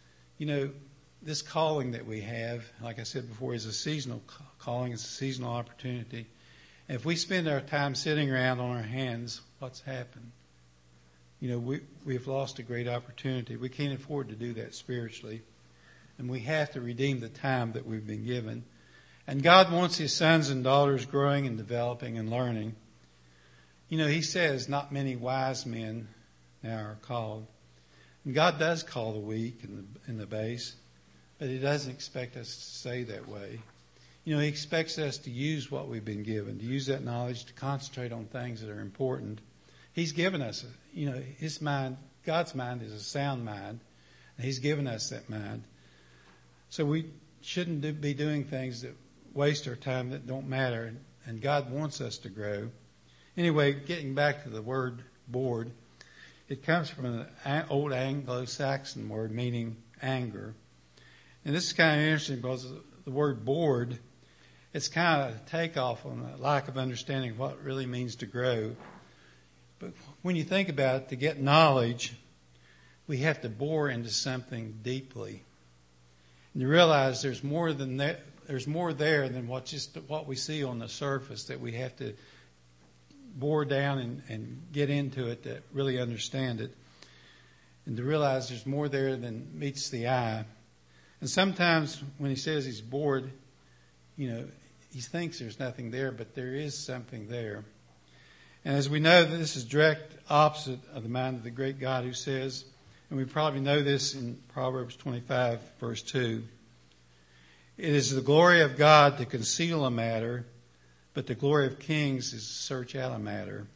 this calling that we have, like I said before, is a seasonal calling. It's a seasonal opportunity. And if we spend our time sitting around on our hands, what's happened? We've lost a great opportunity. We can't afford to do that spiritually. And we have to redeem the time that we've been given. And God wants His sons and daughters growing and developing and learning. He says not many wise men now are called. And God does call the weak and the base, but He doesn't expect us to stay that way. He expects us to use what we've been given, to use that knowledge to concentrate on things that are important. He's given us, His mind, God's mind is a sound mind, and He's given us that mind. So we shouldn't be doing things that waste our time that don't matter, and God wants us to grow. Anyway, getting back to the word bored, it comes from an old Anglo-Saxon word meaning anger. And this is kind of interesting because the word bored, it's kind of a takeoff on the lack of understanding of what it really means to grow. But when you think about it, to get knowledge, we have to bore into something deeply. And you realize there's more than that. There's more there than what we see on the surface, that we have to bore down and get into it to really understand it. And to realize there's more there than meets the eye. And sometimes when he says he's bored, he thinks there's nothing there, but there is something there. And as we know, this is direct opposite of the mind of the great God who says, and we probably know this in Proverbs 25, verse 2, it is the glory of God to conceal a matter, but the glory of kings is to search out a matter.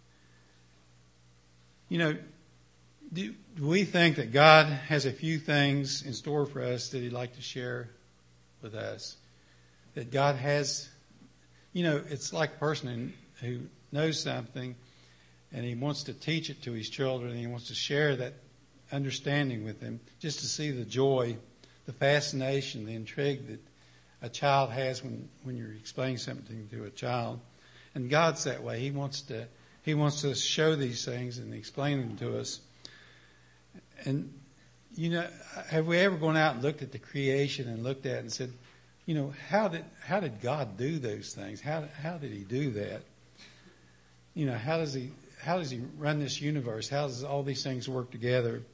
Do we think that God has a few things in store for us that He'd like to share with us? That God has, it's like a person who knows something and he wants to teach it to his children and he wants to share that understanding with them, just to see the joy, the fascination, the intrigue that a child has when you're explaining something to a child. And God's that way. He wants to show these things and explain them to us. And, have we ever gone out and looked at the creation and looked at it and said, how did God do those things? How did He do that? How does He run this universe? How does all these things work together?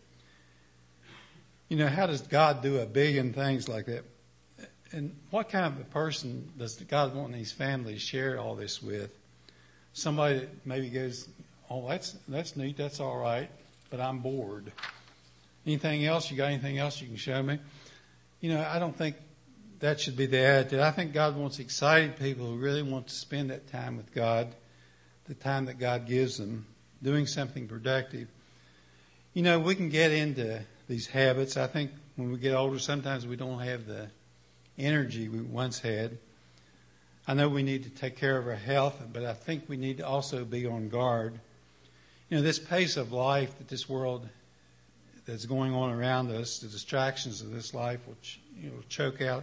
How does God do a billion things like that? And what kind of a person does God want in His family to share all this with? Somebody that maybe goes, oh, that's neat, that's all right, but I'm bored. Anything else? You got anything else you can show me? I don't think that should be the attitude. I think God wants excited people who really want to spend that time with God, the time that God gives them, doing something productive. We can get into these habits. I think when we get older, sometimes we don't have the energy we once had. I know we need to take care of our health, but I think we need to also be on guard. This pace of life that this world that's going on around us, the distractions of this life will choke out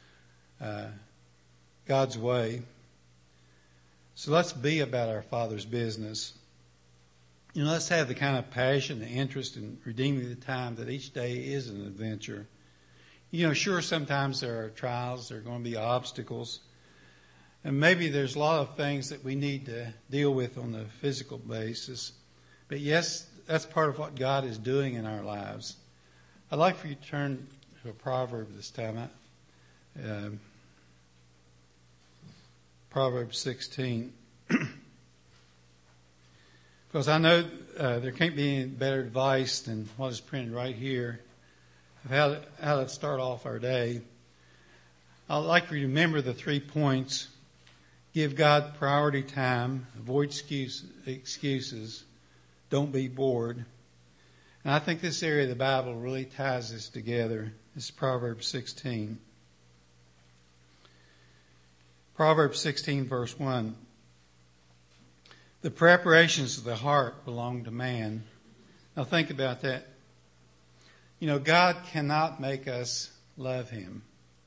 God's way. So let's be about our Father's business. Let's have the kind of passion, the interest in redeeming the time that each day is an adventure. Sure, sometimes there are trials, there are going to be obstacles. And maybe there's a lot of things that we need to deal with on the physical basis. But yes, that's part of what God is doing in our lives. I'd like for you to turn to a proverb this time. Proverbs 16. Because I know there can't be any better advice than what is printed right here of how to start off our day. I'd like for you to remember the 3 points. Give God priority time. Avoid excuses. Don't be bored. And I think this area of the Bible really ties this together. This is Proverbs 16. Proverbs 16, verse 1. The preparations of the heart belong to man. Now think about that. God cannot make us love Him.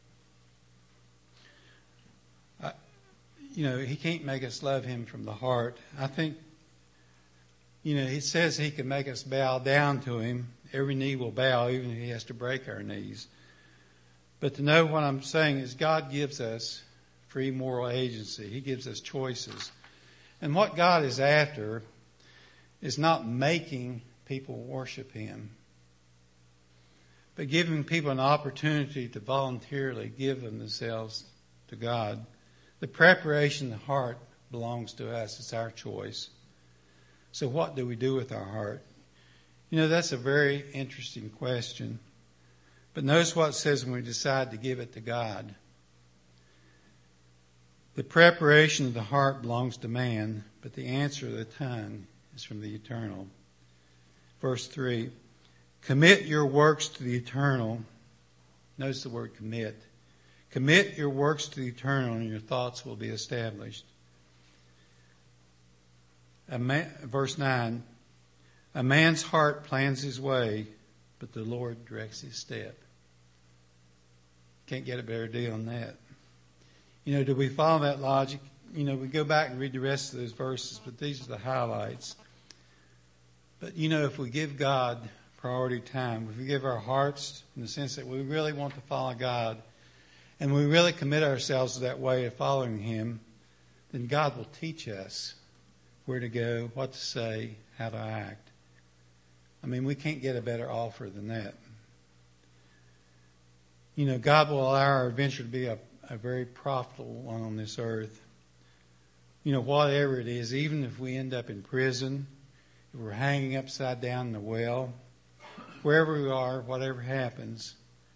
He can't make us love Him from the heart. I think, He says He can make us bow down to Him. Every knee will bow, even if He has to break our knees. But to know what I'm saying is God gives us free moral agency. He gives us choices. And what God is after is not making people worship Him, but giving people an opportunity to voluntarily give themselves to God. The preparation of the heart belongs to us. It's our choice. So what do we do with our heart? That's a very interesting question. But notice what it says when we decide to give it to God. The preparation of the heart belongs to man, but the answer of the tongue is from the eternal. Verse 3, commit your works to the eternal. Notice the word commit. Commit your works to the eternal, and your thoughts will be established. Verse 9, a man's heart plans his way, but the Lord directs his step. Can't get a better deal than that. Do we follow that logic? We go back and read the rest of those verses, but these are the highlights. But, if we give God priority time, if we give our hearts in the sense that we really want to follow God, and we really commit ourselves to that way of following Him, then God will teach us where to go, what to say, how to act. We can't get a better offer than that. God will allow our adventure to be a very profitable one on this earth. Whatever it is, even if we end up in prison, if we're hanging upside down in the well, wherever we are, whatever happens,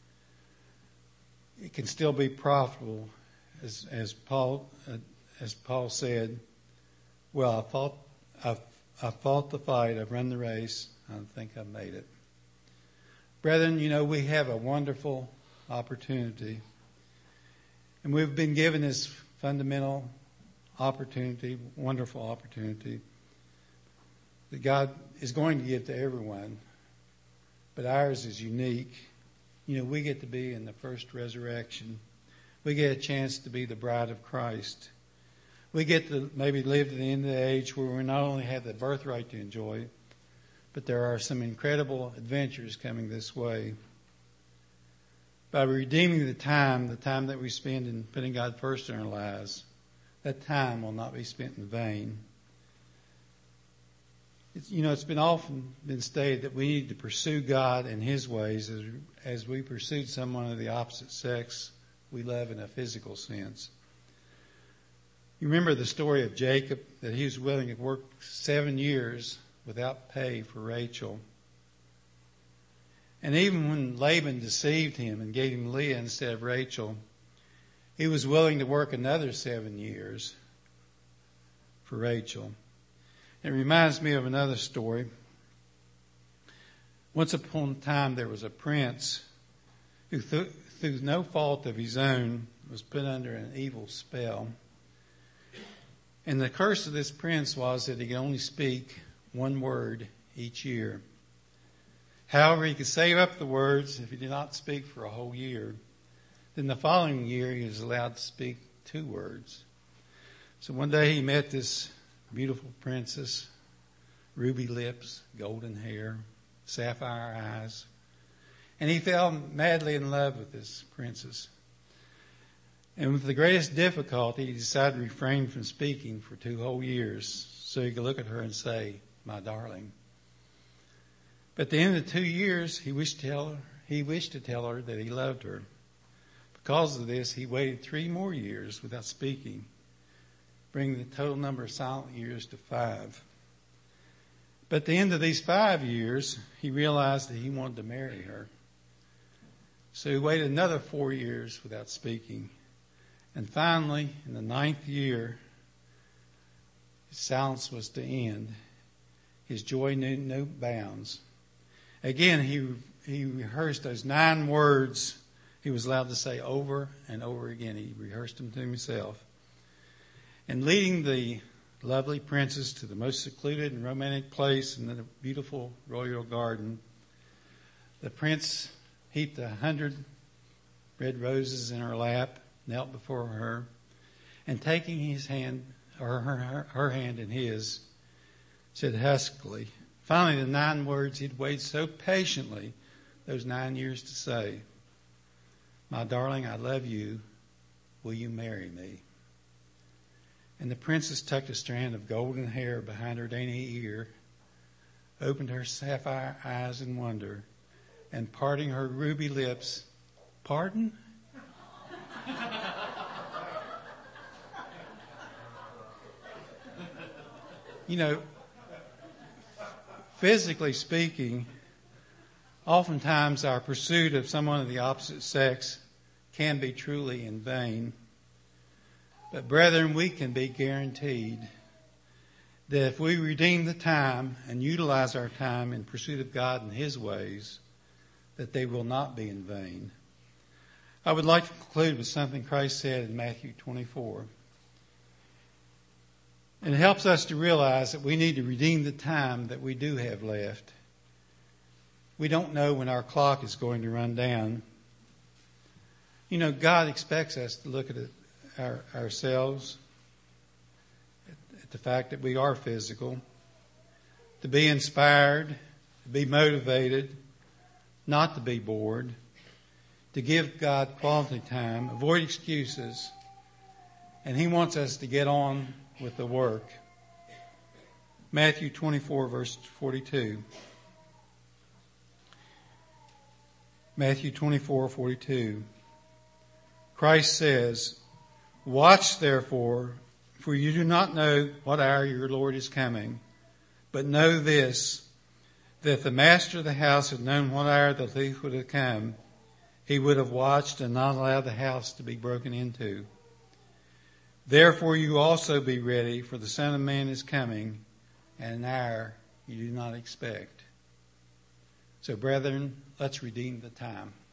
it can still be profitable. As Paul said, well, I fought the fight, I've run the race, I think I've made it. Brethren, we have a wonderful opportunity. And we've been given this fundamental opportunity, wonderful opportunity, that God is going to give to everyone. But ours is unique. We get to be in the first resurrection. We get a chance to be the bride of Christ. We get to maybe live to the end of the age where we not only have the birthright to enjoy, but there are some incredible adventures coming this way. By redeeming the time that we spend in putting God first in our lives, that time will not be spent in vain. It's been often been stated that we need to pursue God and His ways as we pursued someone of the opposite sex we love in a physical sense. You remember the story of Jacob, that he was willing to work 7 years without pay for Rachel. And even when Laban deceived him and gave him Leah instead of Rachel, he was willing to work another 7 years for Rachel. It reminds me of another story. Once upon a time there was a prince who, through no fault of his own, was put under an evil spell. And the curse of this prince was that he could only speak one word each year. However, he could save up the words if he did not speak for a whole year. Then the following year he was allowed to speak 2 words. So one day he met this beautiful princess, ruby lips, golden hair, sapphire eyes. And he fell madly in love with this princess. And with the greatest difficulty, he decided to refrain from speaking for 2 whole years so he could look at her and say, "My darling." But at the end of the 2 years, he wished to tell her that he loved her. Because of this, he waited 3 more years without speaking, bringing the total number of silent years to 5. But at the end of these 5 years, he realized that he wanted to marry her. So he waited another 4 years without speaking. And finally, in the 9th year, his silence was to end. His joy knew no bounds. Again, he rehearsed those 9 words he was allowed to say over and over again. He rehearsed them to himself. And leading the lovely princess to the most secluded and romantic place in the beautiful royal garden, the prince heaped 100 red roses in her lap, knelt before her, and taking his hand, or her hand in his, said huskily, finally the 9 words he'd waited so patiently those 9 years to say, "My darling, I love you. Will you marry me?" And the princess tucked a strand of golden hair behind her dainty ear, opened her sapphire eyes in wonder, and parting her ruby lips, "Pardon?" You know, physically speaking, oftentimes our pursuit of someone of the opposite sex can be truly in vain. But brethren, we can be guaranteed that if we redeem the time and utilize our time in pursuit of God and His ways, that they will not be in vain. I would like to conclude with something Christ said in Matthew 24. And it helps us to realize that we need to redeem the time that we do have left. We don't know when our clock is going to run down. You know, God expects us to look at ourselves, at the fact that we are physical, to be inspired, to be motivated, not to be bored, to give God quality time, avoid excuses, and He wants us to get on with the work. Matthew 24, verse 42. Matthew 24:42. Christ says, "Watch therefore, for you do not know what hour your Lord is coming. But know this, that if the master of the house had known what hour the thief would have come, he would have watched and not allowed the house to be broken into. Therefore you also be ready, for the Son of Man is coming at an hour you do not expect." So brethren, let's redeem the time.